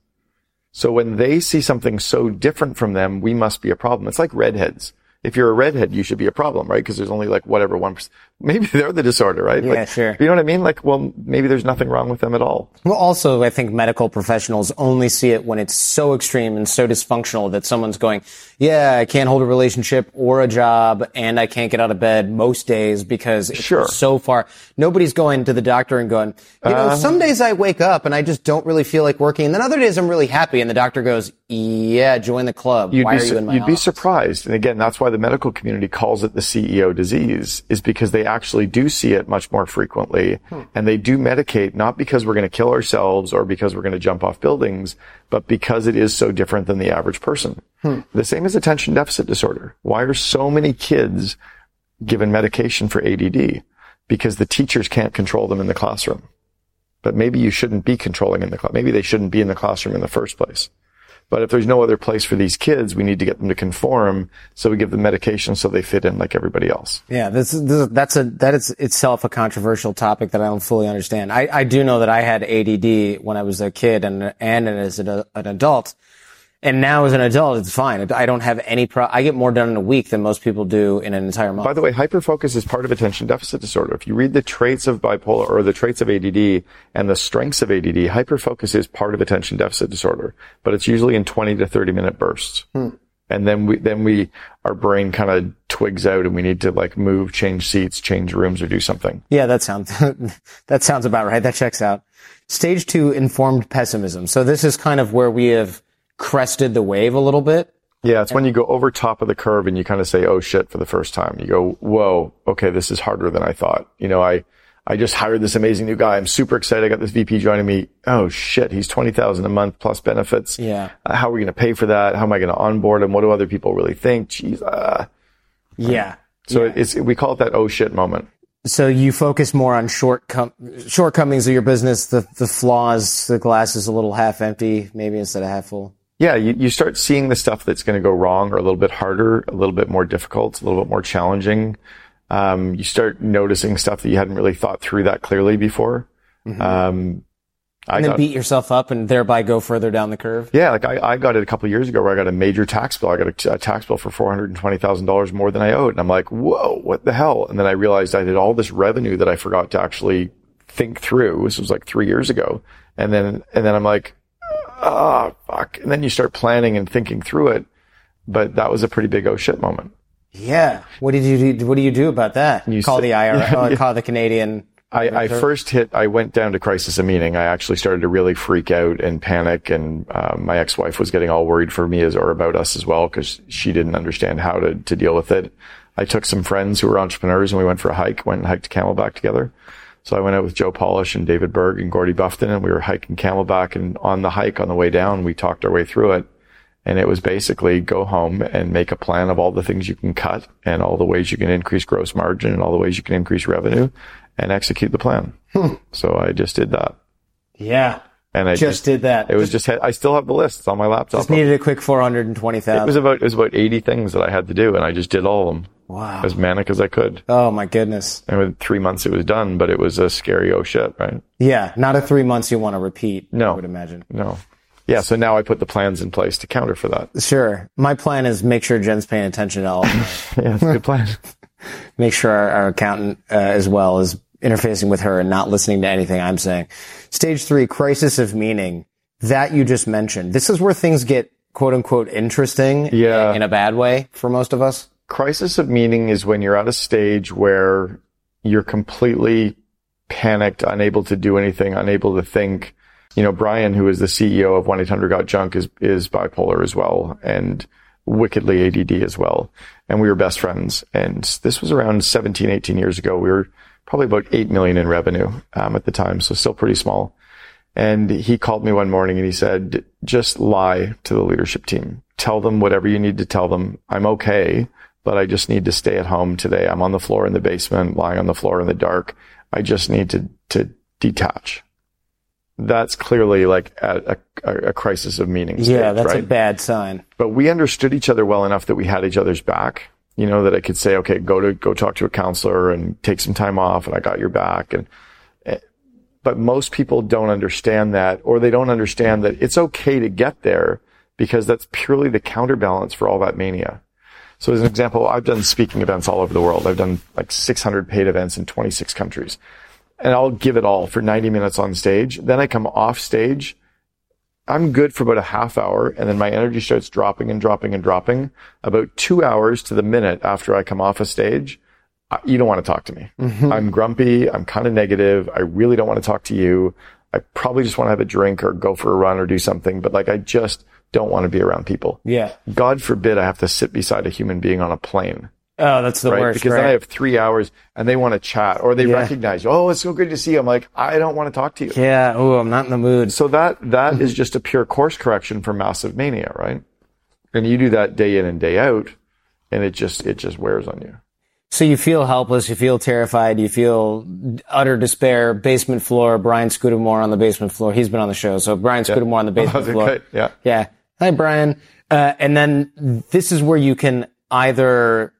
So when they see something so different from them, we must be a problem. It's like redheads. If you're a redhead, you should be a problem, right? Because there's only like whatever 1%. Maybe they're the disorder, right? Yeah, like, sure. You know what I mean? Like, well, maybe there's nothing wrong with them at all. Well, also, I think medical professionals only see it when it's so extreme and so dysfunctional that someone's going, yeah, I can't hold a relationship or a job and I can't get out of bed most days because it's so far. Nobody's going to the doctor and going, some days I wake up and I just don't really feel like working. And then other days I'm really happy. And the doctor goes, yeah, join the club. Why are you in my office? You'd be surprised. And again, that's why the medical community calls it the CEO disease, is because they actually do see it much more frequently. And they do medicate, not because we're going to kill ourselves or because we're going to jump off buildings, but because it is so different than the average person. The same as attention deficit disorder. Why are so many kids given medication for ADD? Because the teachers can't control them in the classroom. But maybe you shouldn't be controlling in the class. Maybe they shouldn't be in the classroom in the first place. But if there's no other place for these kids, we need to get them to conform. So we give them medication so they fit in like everybody else. Yeah, that is itself a controversial topic that I don't fully understand. I do know that I had ADD when I was a kid and as an adult. And now as an adult, it's fine. I don't have any I get more done in a week than most people do in an entire month. By the way, hyperfocus is part of attention deficit disorder. If you read the traits of bipolar or the traits of ADD and the strengths of ADD, hyperfocus is part of attention deficit disorder, but it's usually in 20 to 30 minute bursts. And then our brain kind of twigs out and we need to like move, change seats, change rooms or do something. Yeah, that sounds about right. That checks out. Stage 2, informed pessimism. So this is kind of where we have crested the wave a little bit. Yeah, it's when you go over top of the curve and you kind of say, oh shit, for the first time. You go, whoa, okay, this is harder than I thought. I just hired this amazing new guy. I'm super excited. I got this VP joining me. Oh shit, he's $20,000 a month plus benefits. Yeah. How are we going to pay for that? How am I going to onboard him? What do other people really think? Jeez. Yeah. So we call it that oh shit moment. So you focus more on shortcomings of your business, the flaws, the glass is a little half empty, maybe instead of half full. Yeah, you start seeing the stuff that's going to go wrong or a little bit harder, a little bit more difficult, a little bit more challenging. You start noticing stuff that you hadn't really thought through that clearly before. I And then beat yourself up and thereby go further down the curve? Yeah, like I got it a couple of years ago where I got a major tax bill. I got a tax bill for $420,000 more than I owed. And I'm like, whoa, what the hell? And then I realized I did all this revenue that I forgot to actually think through. This was like 3 years ago. And then I'm like, oh, fuck. And then you start planning and thinking through it. But that was a pretty big oh shit moment. Yeah. What do you do about that? Call the IRS, call the Canadian. I went down to crisis a meeting. I actually started to really freak out and panic, and my ex-wife was getting all worried for me or about us as well, because she didn't understand how to deal with it. I took some friends who were entrepreneurs and we went for a hike, went and hiked Camelback together. So I went out with Joe Polish and David Berg and Gordy Buffton, and we were hiking Camelback, and on the hike on the way down, we talked our way through it. And it was basically go home and make a plan of all the things you can cut and all the ways you can increase gross margin and all the ways you can increase revenue and execute the plan. So I just did that. Yeah. And I just did that. It was I still have the list. It's on my laptop. Just needed a quick 420,000. It was about 80 things that I had to do, and I just did all of them. Wow. As manic as I could. Oh my goodness. And within 3 months it was done, but it was a scary oh shit, right? Yeah. Not a 3 months you want to repeat. No. I would imagine. No. Yeah, so now I put the plans in place to counter for that. Sure. My plan is make sure Jen's paying attention to all of that. Yeah, that's a good plan. Make sure our accountant as well is interfacing with her and not listening to anything I'm saying. Stage 3, crisis of meaning. That you just mentioned. This is where things get quote unquote interesting in a bad way for most of us. Crisis of meaning is when you're at a stage where you're completely panicked, unable to do anything, unable to think. You know, Brian, who is the CEO of 1-800-GOT-JUNK, is bipolar as well, and wickedly ADD as well. And we were best friends. And this was around 17, 18 years ago. We were probably about 8 million in revenue, at the time. So still pretty small. And he called me one morning and he said, just lie to the leadership team. Tell them whatever you need to tell them. I'm okay, but I just need to stay at home today. I'm on the floor in the basement, lying on the floor in the dark. I just need to detach. That's clearly like a crisis of meaning. Yeah, that's right? a bad sign. But we understood each other well enough that we had each other's back. You know, that I could say, okay, go talk to a counselor and take some time off, and I got your back. But most people don't understand that, or they don't understand that it's okay to get there, because that's purely the counterbalance for all that mania. So as an example, I've done speaking events all over the world. I've done like 600 paid events in 26 countries. And I'll give it all for 90 minutes on stage. Then I come off stage. I'm good for about a half hour, and then my energy starts dropping and dropping and dropping. About 2 hours to the minute after I come off a stage, you don't want to talk to me. Mm-hmm. I'm grumpy. I'm kind of negative. I really don't want to talk to you. I probably just want to have a drink or go for a run or do something, but like I just don't want to be around people. Yeah. God forbid I have to sit beside a human being on a plane. Oh, that's the worst. Because then I have 3 hours and they want to chat, or they recognize you. Oh, it's so good to see you. I'm like, I don't want to talk to you. Yeah. Oh, I'm not in the mood. So that is just a pure course correction for massive mania, right? And you do that day in and day out, and it just wears on you. So you feel helpless, you feel terrified, you feel utter despair. Basement floor, Brian Scudamore on the basement floor. He's been on the show. So Brian Scudamore on the basement floor. Okay. Yeah. Yeah. Hi, Brian. And then this is where you can either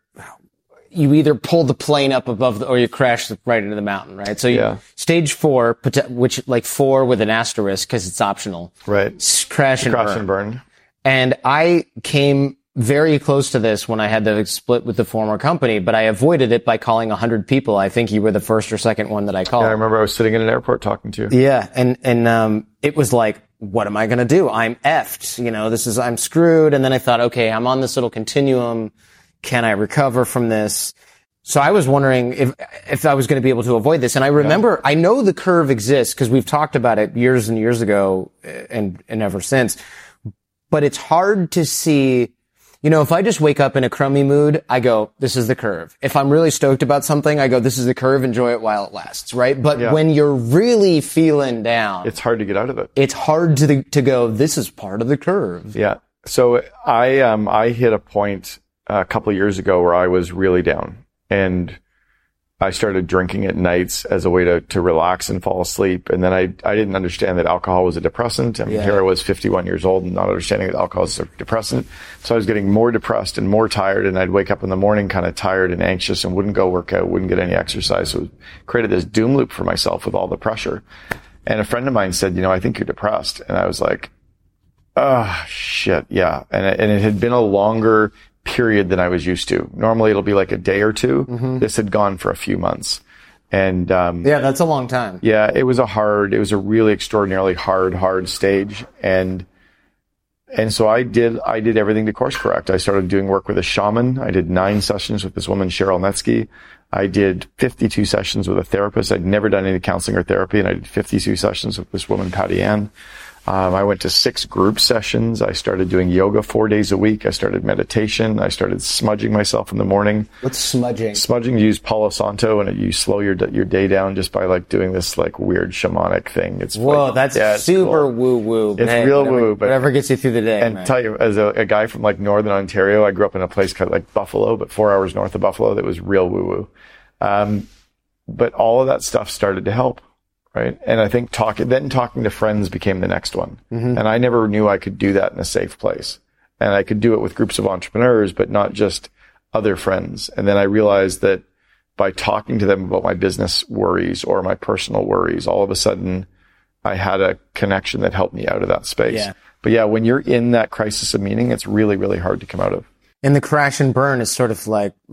pull the plane up above or you crash right into the mountain, right? So stage 4, which like 4 with an asterisk because it's optional. Right. Crash and burn. And I came very close to this when I had the split with the former company, but I avoided it by calling 100 people. I think you were the first or second one that I called. Yeah, I remember I was sitting in an airport talking to you. Yeah. And it was like, what am I going to do? I'm effed. You know, I'm screwed. And then I thought, okay, I'm on this little continuum. Can I recover from this? So I was wondering if I was going to be able to avoid this. And I remember, I know the curve exists because we've talked about it years and years ago and ever since, but it's hard to see. You know, if I just wake up in a crummy mood, I go, this is the curve. If I'm really stoked about something, I go, this is the curve, enjoy it while it lasts, right? But when you're really feeling down, it's hard to get out of it. It's hard to go, this is part of the curve. Yeah. So I hit a point a couple of years ago where I was really down, and I started drinking at nights as a way to relax and fall asleep. And then I didn't understand that alcohol was a depressant. I mean, here I was 51 years old and not understanding that alcohol is a depressant. So I was getting more depressed and more tired, and I'd wake up in the morning kind of tired and anxious and wouldn't go work out, wouldn't get any exercise. So it created this doom loop for myself with all the pressure. And a friend of mine said, I think you're depressed. And I was like, oh, shit. Yeah. And it had been a longer period than I was used to. Normally it'll be like a day or two. Mm-hmm. This had gone for a few months. And, that's a long time. Yeah. It was a really extraordinarily hard stage. And so I did everything to course correct. I started doing work with a shaman. I did 9 sessions with this woman, Cheryl Netsky. I did 52 sessions with a therapist. I'd never done any counseling or therapy, and I did 52 sessions with this woman, Patty Ann. I went to 6 group sessions. I started doing yoga 4 days a week. I started meditation. I started smudging myself in the morning. What's smudging? Smudging, you use Palo Santo, and you slow your day down just by doing this weird shamanic thing. It's that's super cool. Woo-woo. It's real woo-woo. But whatever gets you through the day. And tell you, as a guy from Northern Ontario, I grew up in a place called Buffalo, but 4 hours north of Buffalo, that was real woo-woo. But all of that stuff started to help. Right. And I think talking to friends became the next one. Mm-hmm. And I never knew I could do that in a safe place. And I could do it with groups of entrepreneurs, but not just other friends. And then I realized that by talking to them about my business worries or my personal worries, all of a sudden I had a connection that helped me out of that space. Yeah. But yeah, when you're in that crisis of meaning, it's really, really hard to come out of. And the crash and burn is sort of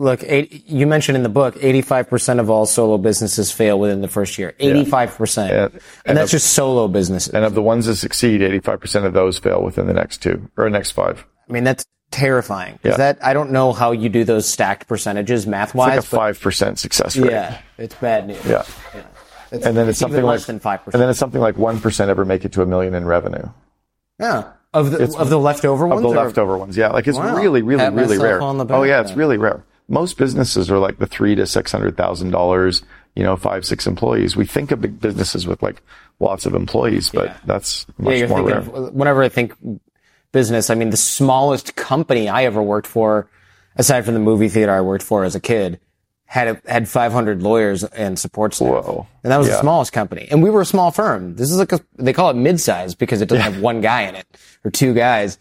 you mentioned in the book, 85% of all solo businesses fail within the first year. 85%. Yeah. And that's just solo businesses. And of the ones that succeed, 85% of those fail within the next 2 or next 5. I mean, that's terrifying. Yeah. I don't know how you do those stacked percentages math-wise. It's like a 5% success rate. Yeah. It's bad news. Yeah. And then it's something less than 5%. And then it's something like 1% ever make it to $1 million in revenue. Yeah. Of the leftover ones? Of the leftover ones, yeah. It's really, really, really rare. Oh, yeah, it's really rare. Most businesses are like the $300,000 to $600,000, 5, 6 employees. We think of big businesses with lots of employees, but that's much more rare. Whenever I think business, I mean, the smallest company I ever worked for, aside from the movie theater I worked for as a kid, had 500 lawyers and support staff. Whoa. And that was the smallest company. And we were a small firm. This is they call it mid-size because it doesn't have one guy in it or 2 guys,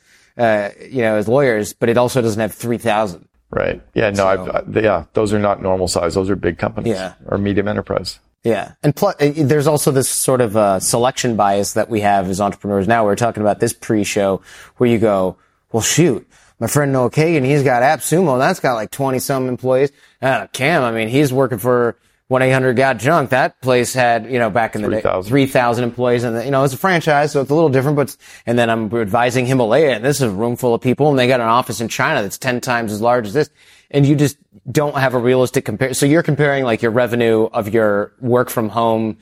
as lawyers, but it also doesn't have 3,000. Right. Yeah. No, those are not normal size. Those are big companies or medium enterprise. Yeah. And plus, there's also this sort of selection bias that we have as entrepreneurs now. We were talking about this pre-show where you go, well, shoot. My friend Noah Kagan, he's got AppSumo. That's got 20-some employees. Cam, I mean, he's working for 1-800-GOT-JUNK. That place had, back in the day, 3,000 employees. And, it's a franchise, so it's a little different. And then I'm advising Himalaya, and this is a room full of people, and they got an office in China that's 10 times as large as this. And you just don't have a realistic comparison. So you're comparing, your revenue of your work-from-home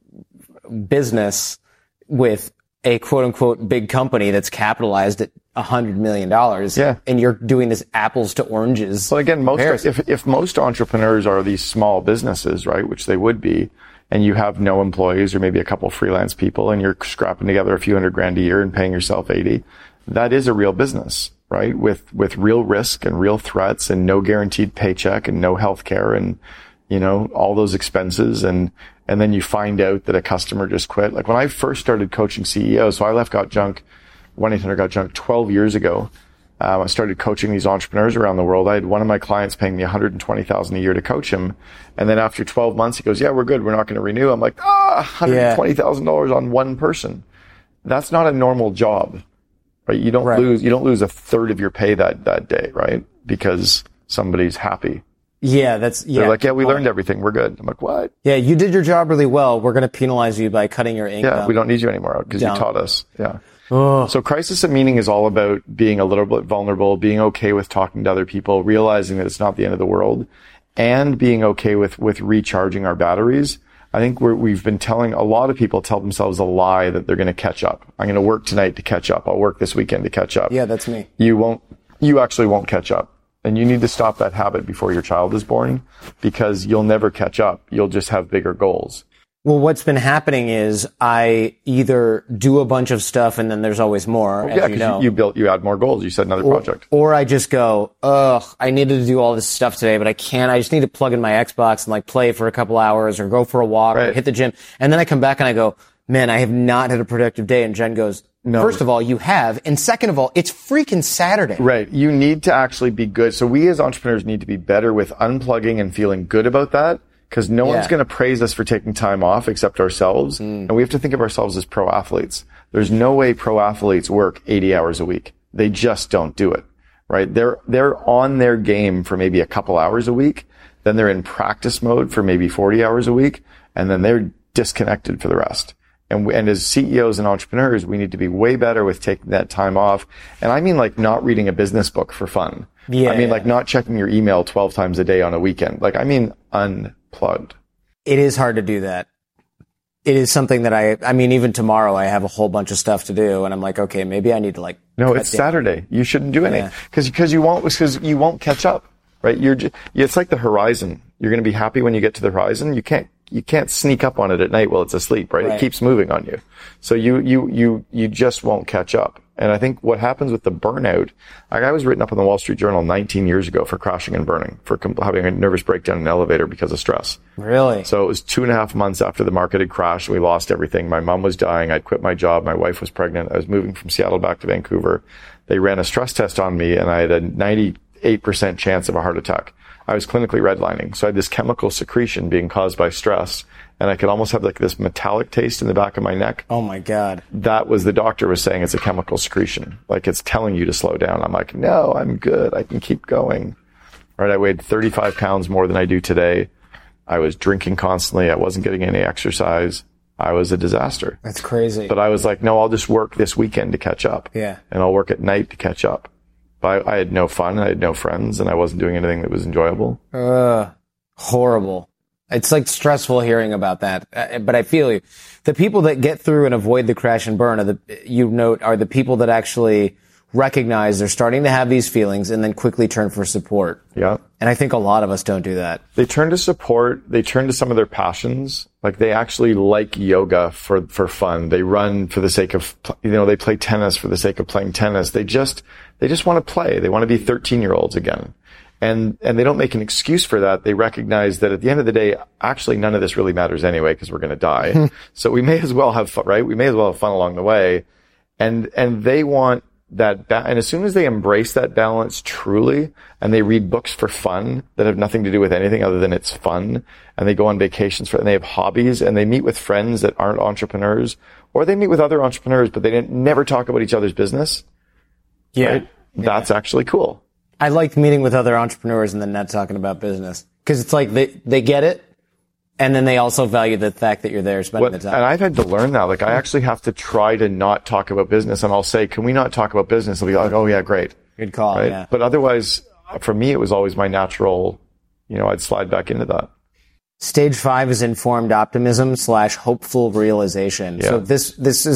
business with a quote-unquote big company that's capitalized at $100 million. Yeah. And you're doing this apples to oranges. Well, again, if most entrepreneurs are these small businesses, right, which they would be, and you have no employees or maybe a couple freelance people and you're scrapping together a few $100,000 a year and paying yourself 80, that is a real business, right? With real risk and real threats and no guaranteed paycheck and no health care and, all those expenses. And then you find out that a customer just quit. When I first started coaching CEOs, so I left GotJunk, 1-800-GOT-JUNK 12 years ago. I started coaching these entrepreneurs around the world. I had one of my clients paying me $120,000 a year to coach him. And then after 12 months, he goes, yeah, we're good. We're not going to renew. I'm like, $120,000 on one person. That's not a normal job, right? You don't lose a third of your pay that day, right? Because somebody's happy. Yeah, They're like, we learned everything. We're good. I'm like, what? Yeah, you did your job really well. We're going to penalize you by cutting your income. Yeah, we don't need you anymore because you taught us. Yeah. Oh. So crisis of meaning is all about being a little bit vulnerable, being okay with talking to other people, realizing that it's not the end of the world, and being okay with recharging our batteries. I think we've been telling a lot of people tell themselves a lie that they're going to catch up. I'm going to work tonight to catch up. I'll work this weekend to catch up. Yeah, that's me. You actually won't catch up. And you need to stop that habit before your child is born because you'll never catch up. You'll just have bigger goals. Well, what's been happening is I either do a bunch of stuff and then there's always more. Well, because you add more goals. You said another project. Or I just go, I needed to do all this stuff today, but I can't. I just need to plug in my Xbox and play for a couple hours or go for a walk or hit the gym. And then I come back and I go, man, I have not had a productive day. And Jen goes, no. First of all, you have. And second of all, it's freaking Saturday. Right. You need to actually be good. So we as entrepreneurs need to be better with unplugging and feeling good about that because no one's going to praise us for taking time off except ourselves. And we have to think of ourselves as pro athletes. There's no way pro athletes work 80 hours a week. They just don't do it, right? They're on their game for maybe a couple hours a week. Then they're in practice mode for maybe 40 hours a week. And then they're disconnected for the rest. And as CEOs and entrepreneurs, we need to be way better with taking that time off. And I mean like not reading a business book for fun. Yeah. I mean like not checking your email 12 times a day on a weekend. Like I mean unplugged. It is hard to do that. It is something that I mean, even tomorrow I have a whole bunch of stuff to do and I'm like, okay, maybe I need to like. No, it's Saturday. You shouldn't do anything because you won't catch up, right? It's like the horizon. You're going to be happy when you get to the horizon. You can't sneak up on it at night while it's asleep, right? It keeps moving on you. So you just won't catch up. And I think what happens with the burnout, I was written up in the Wall Street Journal 19 years ago for crashing and burning, for having a nervous breakdown in an elevator because of stress. Really? So it was 2.5 months after the market had crashed. We lost everything. My mom was dying. I'd quit my job. My wife was pregnant. I was moving from Seattle back to Vancouver. They ran a stress test on me and I had a 98% chance of a heart attack. I was clinically redlining. So I had this chemical secretion being caused by stress. And I could almost have like this metallic taste in the back of my neck. Oh my God. That was the doctor was saying it's a chemical secretion. Like it's telling you to slow down. I'm like, no, I'm good. I can keep going. Right. I weighed 35 pounds more than I do today. I was drinking constantly. I wasn't getting any exercise. I was a disaster. That's crazy. But I was like, no, I'll just work this weekend to catch up. Yeah. And I'll work at night to catch up. But I had no fun. I had no friends and I wasn't doing anything that was enjoyable. Horrible. It's like stressful hearing about that, but I feel you. The people that get through and avoid the crash and burn are the people that actually recognize they're starting to have these feelings and then quickly turn for support. Yeah. And I think a lot of us don't do that. They turn to support. They turn to some of their passions. Like they actually like yoga for fun. They run for the sake of, they play tennis for the sake of playing tennis. They just want to play. They want to be 13-year-olds again. And they don't make an excuse for that. They recognize that at the end of the day, actually none of this really matters anyway because we're going to die. So we may as well have fun, right? We may as well have fun along the way. And they want that, and as soon as they embrace that balance truly, and they read books for fun that have nothing to do with anything other than it's fun, and they go on vacations and they have hobbies, and they meet with friends that aren't entrepreneurs, or they meet with other entrepreneurs, but they never talk about each other's business. Yeah. Right? That's actually cool. I like meeting with other entrepreneurs and then not talking about business. Because it's like they get it, and then they also value the fact that you're there spending the time. And I've had to learn that. Like, I actually have to try to not talk about business, and I'll say, can we not talk about business? They'll be like, oh, yeah, great. Good call, right? Yeah. But otherwise, for me, it was always my natural, I'd slide back into that. Stage 5 is informed optimism / hopeful realization. Yeah. So this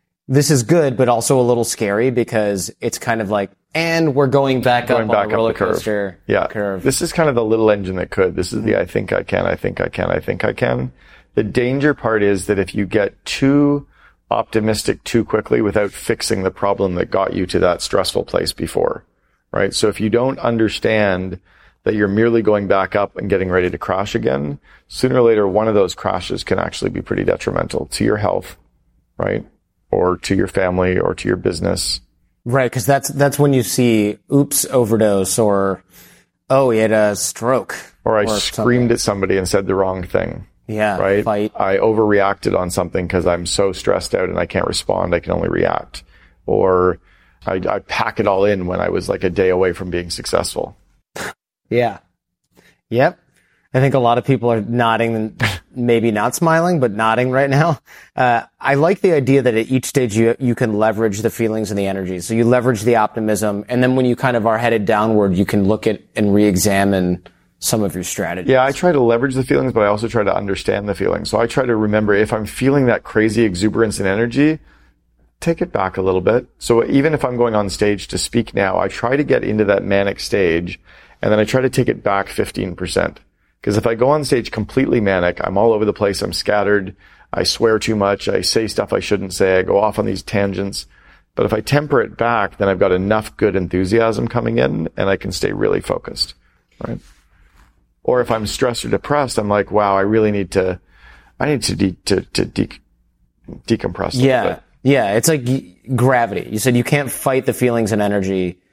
is good, but also a little scary because it's kind of like, and we're going back up on a roller coaster curve. This is kind of the little engine that could. This is the I think I can, I think I can, I think I can. The danger part is that if you get too optimistic too quickly without fixing the problem that got you to that stressful place before, right? So if you don't understand that you're merely going back up and getting ready to crash again, sooner or later, one of those crashes can actually be pretty detrimental to your health, right? Or to your family or to your business. Right, because that's when you see, oops, overdose, or, oh, he had a stroke. Or I screamed at somebody and said the wrong thing. Yeah, right? Fight. I overreacted on something because I'm so stressed out and I can't respond. I can only react. Or I pack it all in when I was like a day away from being successful. Yeah. Yep. I think a lot of people are nodding, maybe not smiling, but nodding right now. I like the idea that at each stage you can leverage the feelings and the energy. So you leverage the optimism, and then when you kind of are headed downward, you can look at and re-examine some of your strategies. Yeah, I try to leverage the feelings, but I also try to understand the feelings. So I try to remember if I'm feeling that crazy exuberance and energy, take it back a little bit. So even if I'm going on stage to speak now, I try to get into that manic stage, and then I try to take it back 15%. Because if I go on stage completely manic, I'm all over the place, I'm scattered, I swear too much, I say stuff I shouldn't say, I go off on these tangents. But if I temper it back, then I've got enough good enthusiasm coming in, and I can stay really focused, right? Or if I'm stressed or depressed, I'm like, wow, I really need to decompress a little bit. Yeah, it's like gravity. You said you can't fight the feelings and energy.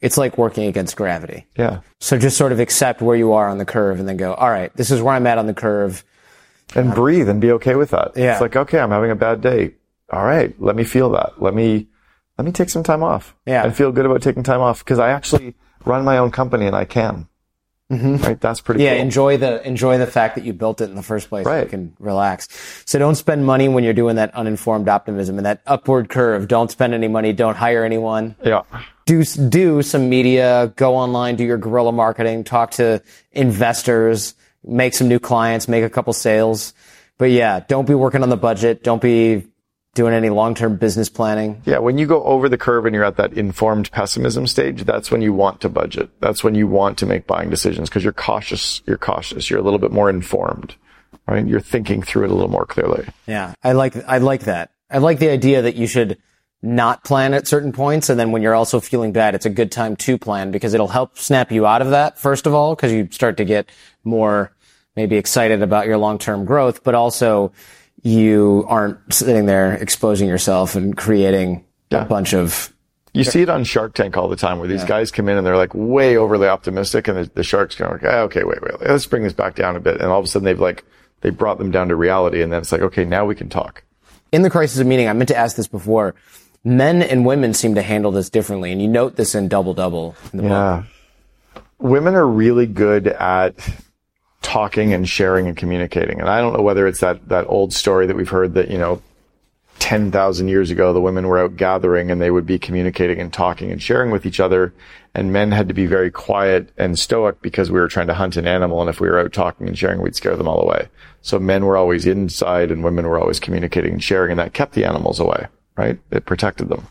It's like working against gravity. Yeah. So just sort of accept where you are on the curve and then go, all right, this is where I'm at on the curve. And breathe and be okay with that. Yeah. It's like, okay, I'm having a bad day. All right, let me feel that. Let me take some time off. Yeah. And feel good about taking time off because I actually run my own company and I can. Mm-hmm. Right? That's pretty cool. Yeah, enjoy the fact that you built it in the first place. Right. So you can relax. So don't spend money when you're doing that uninformed optimism and that upward curve. Don't spend any money. Don't hire anyone. Yeah. Do some media, go online, do your guerrilla marketing, talk to investors, make some new clients, make a couple sales. But yeah, don't be working on the budget. Don't be doing any long-term business planning. Yeah, when you go over the curve and you're at that informed pessimism stage, that's when you want to budget. That's when you want to make buying decisions because you're cautious. You're a little bit more informed, right? You're thinking through it a little more clearly. Yeah, I like that. I like the idea that you should not plan at certain points, and then when you're also feeling bad, it's a good time to plan because it'll help snap you out of that, first of all, because you start to get more maybe excited about your long-term growth, but also you aren't sitting there exposing yourself and creating a bunch of... You see it on Shark Tank all the time where these guys come in and they're like way overly optimistic and the sharks go, okay, wait, let's bring this back down a bit. And all of a sudden they brought them down to reality and then it's like, okay, now we can talk. In the crisis of meaning, I meant to ask this before, men and women seem to handle this differently. And you note this in Double Double in the book. Women are really good at talking and sharing and communicating. And I don't know whether it's that old story that we've heard that, 10,000 years ago, the women were out gathering and they would be communicating and talking and sharing with each other. And men had to be very quiet and stoic because we were trying to hunt an animal. And if we were out talking and sharing, we'd scare them all away. So men were always inside and women were always communicating and sharing. And that kept the animals away, right? It protected them.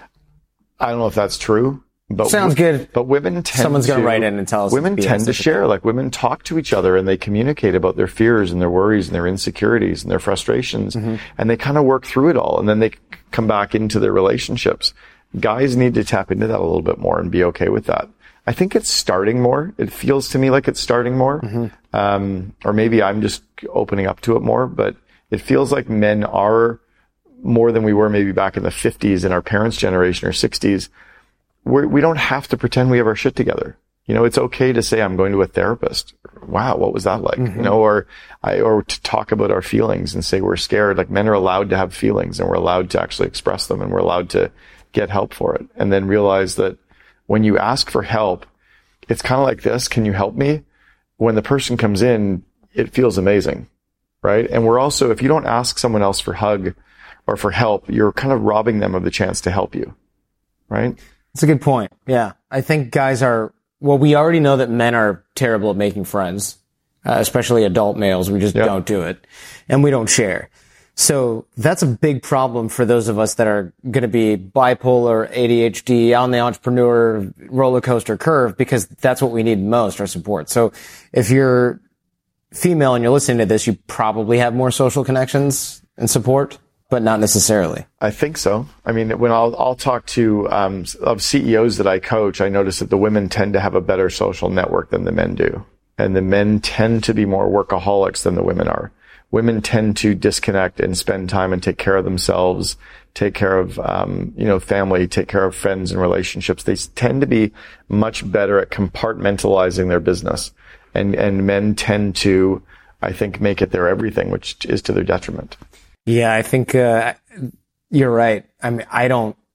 I don't know if that's true. But sounds good. But women tend Someone's going to write in and tell us. Women tend to share. Like women talk to each other and they communicate about their fears and their worries and their insecurities and their frustrations. Mm-hmm. And they kind of work through it all. And then they come back into their relationships. Guys need to tap into that a little bit more and be okay with that. I think it's starting more. It feels to me like it's starting more. Mm-hmm. Or maybe I'm just opening up to it more. But it feels like men are more than we were maybe back in the 50s in our parents' generation or 60s. We don't have to pretend we have our shit together. It's okay to say, I'm going to a therapist. Wow, what was that like? Mm-hmm. Or to talk about our feelings and say we're scared. Like men are allowed to have feelings and we're allowed to actually express them and we're allowed to get help for it. And then realize that when you ask for help, it's kind of like this. Can you help me? When the person comes in, it feels amazing, right? And we're also, if you don't ask someone else for hug or for help, you're kind of robbing them of the chance to help you, right? That's a good point. Yeah. I think we already know that men are terrible at making friends, especially adult males. We just don't do it and we don't share. So that's a big problem for those of us that are going to be bipolar, ADHD, on the entrepreneur roller coaster curve, because that's what we need most, our support. So if you're female and you're listening to this, you probably have more social connections and support. But not necessarily. I think so. I mean, when I'll talk to of CEOs that I coach, I notice that the women tend to have a better social network than the men do. And the men tend to be more workaholics than the women are. Women tend to disconnect and spend time and take care of themselves, take care of, family, take care of friends and relationships. They tend to be much better at compartmentalizing their business. And men tend to, I think, make it their everything, which is to their detriment. Yeah, I think you're right. I mean, I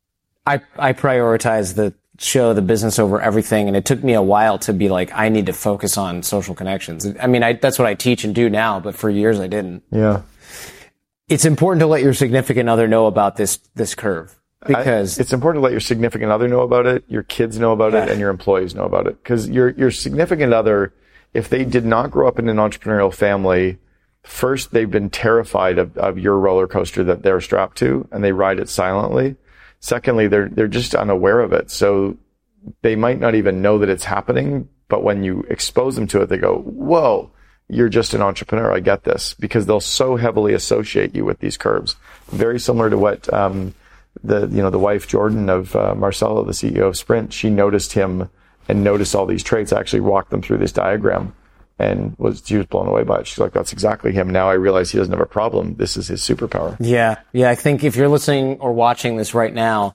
prioritize the show, the business over everything, and it took me a while to be like, I need to focus on social connections. I mean, that's what I teach and do now, but for years I didn't. Yeah. It's important to let your significant other know about this curve, because it's important to let your significant other know about it, your kids know about it, and your employees know about it. Because your significant other, if they did not grow up in an entrepreneurial family, first, they've been terrified of your roller coaster that they're strapped to, and they ride it silently. Secondly, they're just unaware of it. So they might not even know that it's happening, but when you expose them to it, they go, whoa, you're just an entrepreneur. I get this. Because they'll so heavily associate you with these curves. Very similar to what the wife Jordan of Marcelo, the CEO of Sprint, she noticed him and noticed all these traits. I actually walked them through this diagram. And she was blown away by it. She's like, that's exactly him. Now I realize he doesn't have a problem. This is his superpower. Yeah. I think if you're listening or watching this right now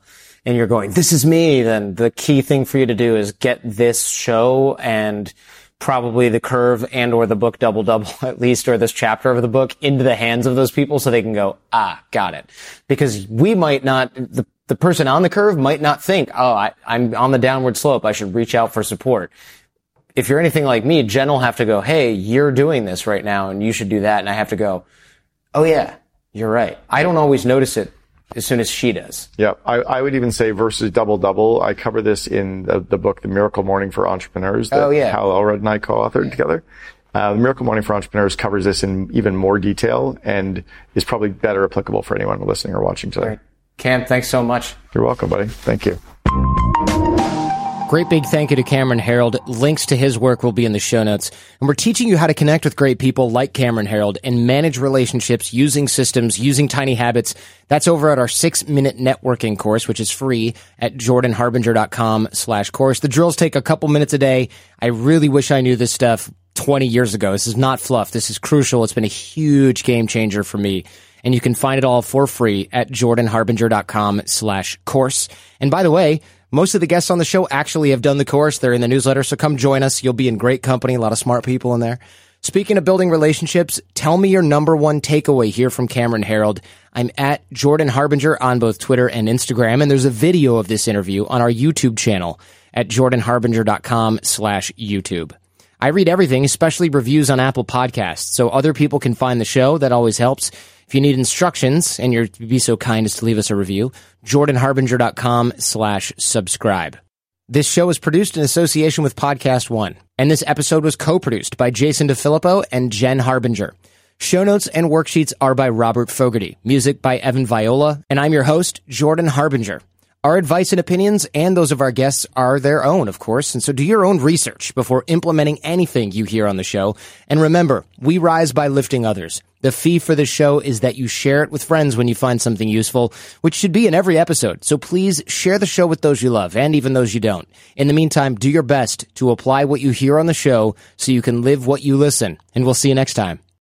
and you're going, this is me, then the key thing for you to do is get this show and probably the curve and or the book Double at least, or this chapter of the book into the hands of those people so they can go, got it. Because we might not, the person on the curve might not think, I'm on the downward slope, I should reach out for support. If you're anything like me, Jen will have to go, hey, you're doing this right now and you should do that. And I have to go, oh yeah, you're right. I don't always notice it as soon as she does. Yeah. I would even say versus Double. I cover this in the book, The Miracle Morning for Entrepreneurs, that Hal Elrod and I co-authored together. The Miracle Morning for Entrepreneurs covers this in even more detail and is probably better applicable for anyone listening or watching today. Right. Cam, thanks so much. You're welcome, buddy. Thank you. Great big thank you to Cameron Herold. Links to his work will be in the show notes. And we're teaching you how to connect with great people like Cameron Herold and manage relationships using systems, using tiny habits. That's over at our 6-minute networking course, which is free at jordanharbinger.com/course. The drills take a couple minutes a day. I really wish I knew this stuff 20 years ago. This is not fluff. This is crucial. It's been a huge game changer for me. And you can find it all for free at jordanharbinger.com/course. And by the way, most of the guests on the show actually have done the course. They're in the newsletter, so come join us. You'll be in great company, a lot of smart people in there. Speaking of building relationships, tell me your number one takeaway here from Cameron Herold. I'm at Jordan Harbinger on both Twitter and Instagram, and there's a video of this interview on our YouTube channel at jordanharbinger.com/YouTube. I read everything, especially reviews on Apple Podcasts, so other people can find the show. That always helps. If you need instructions, and you'd be so kind as to leave us a review, jordanharbinger.com/subscribe. This show is produced in association with Podcast One, and this episode was co-produced by Jason DeFilippo and Jen Harbinger. Show notes and worksheets are by Robert Fogarty, music by Evan Viola, and I'm your host, Jordan Harbinger. Our advice and opinions and those of our guests are their own, of course, and so do your own research before implementing anything you hear on the show. And remember, we rise by lifting others. The fee for this show is that you share it with friends when you find something useful, which should be in every episode. So please share the show with those you love and even those you don't. In the meantime, do your best to apply what you hear on the show so you can live what you listen. And we'll see you next time.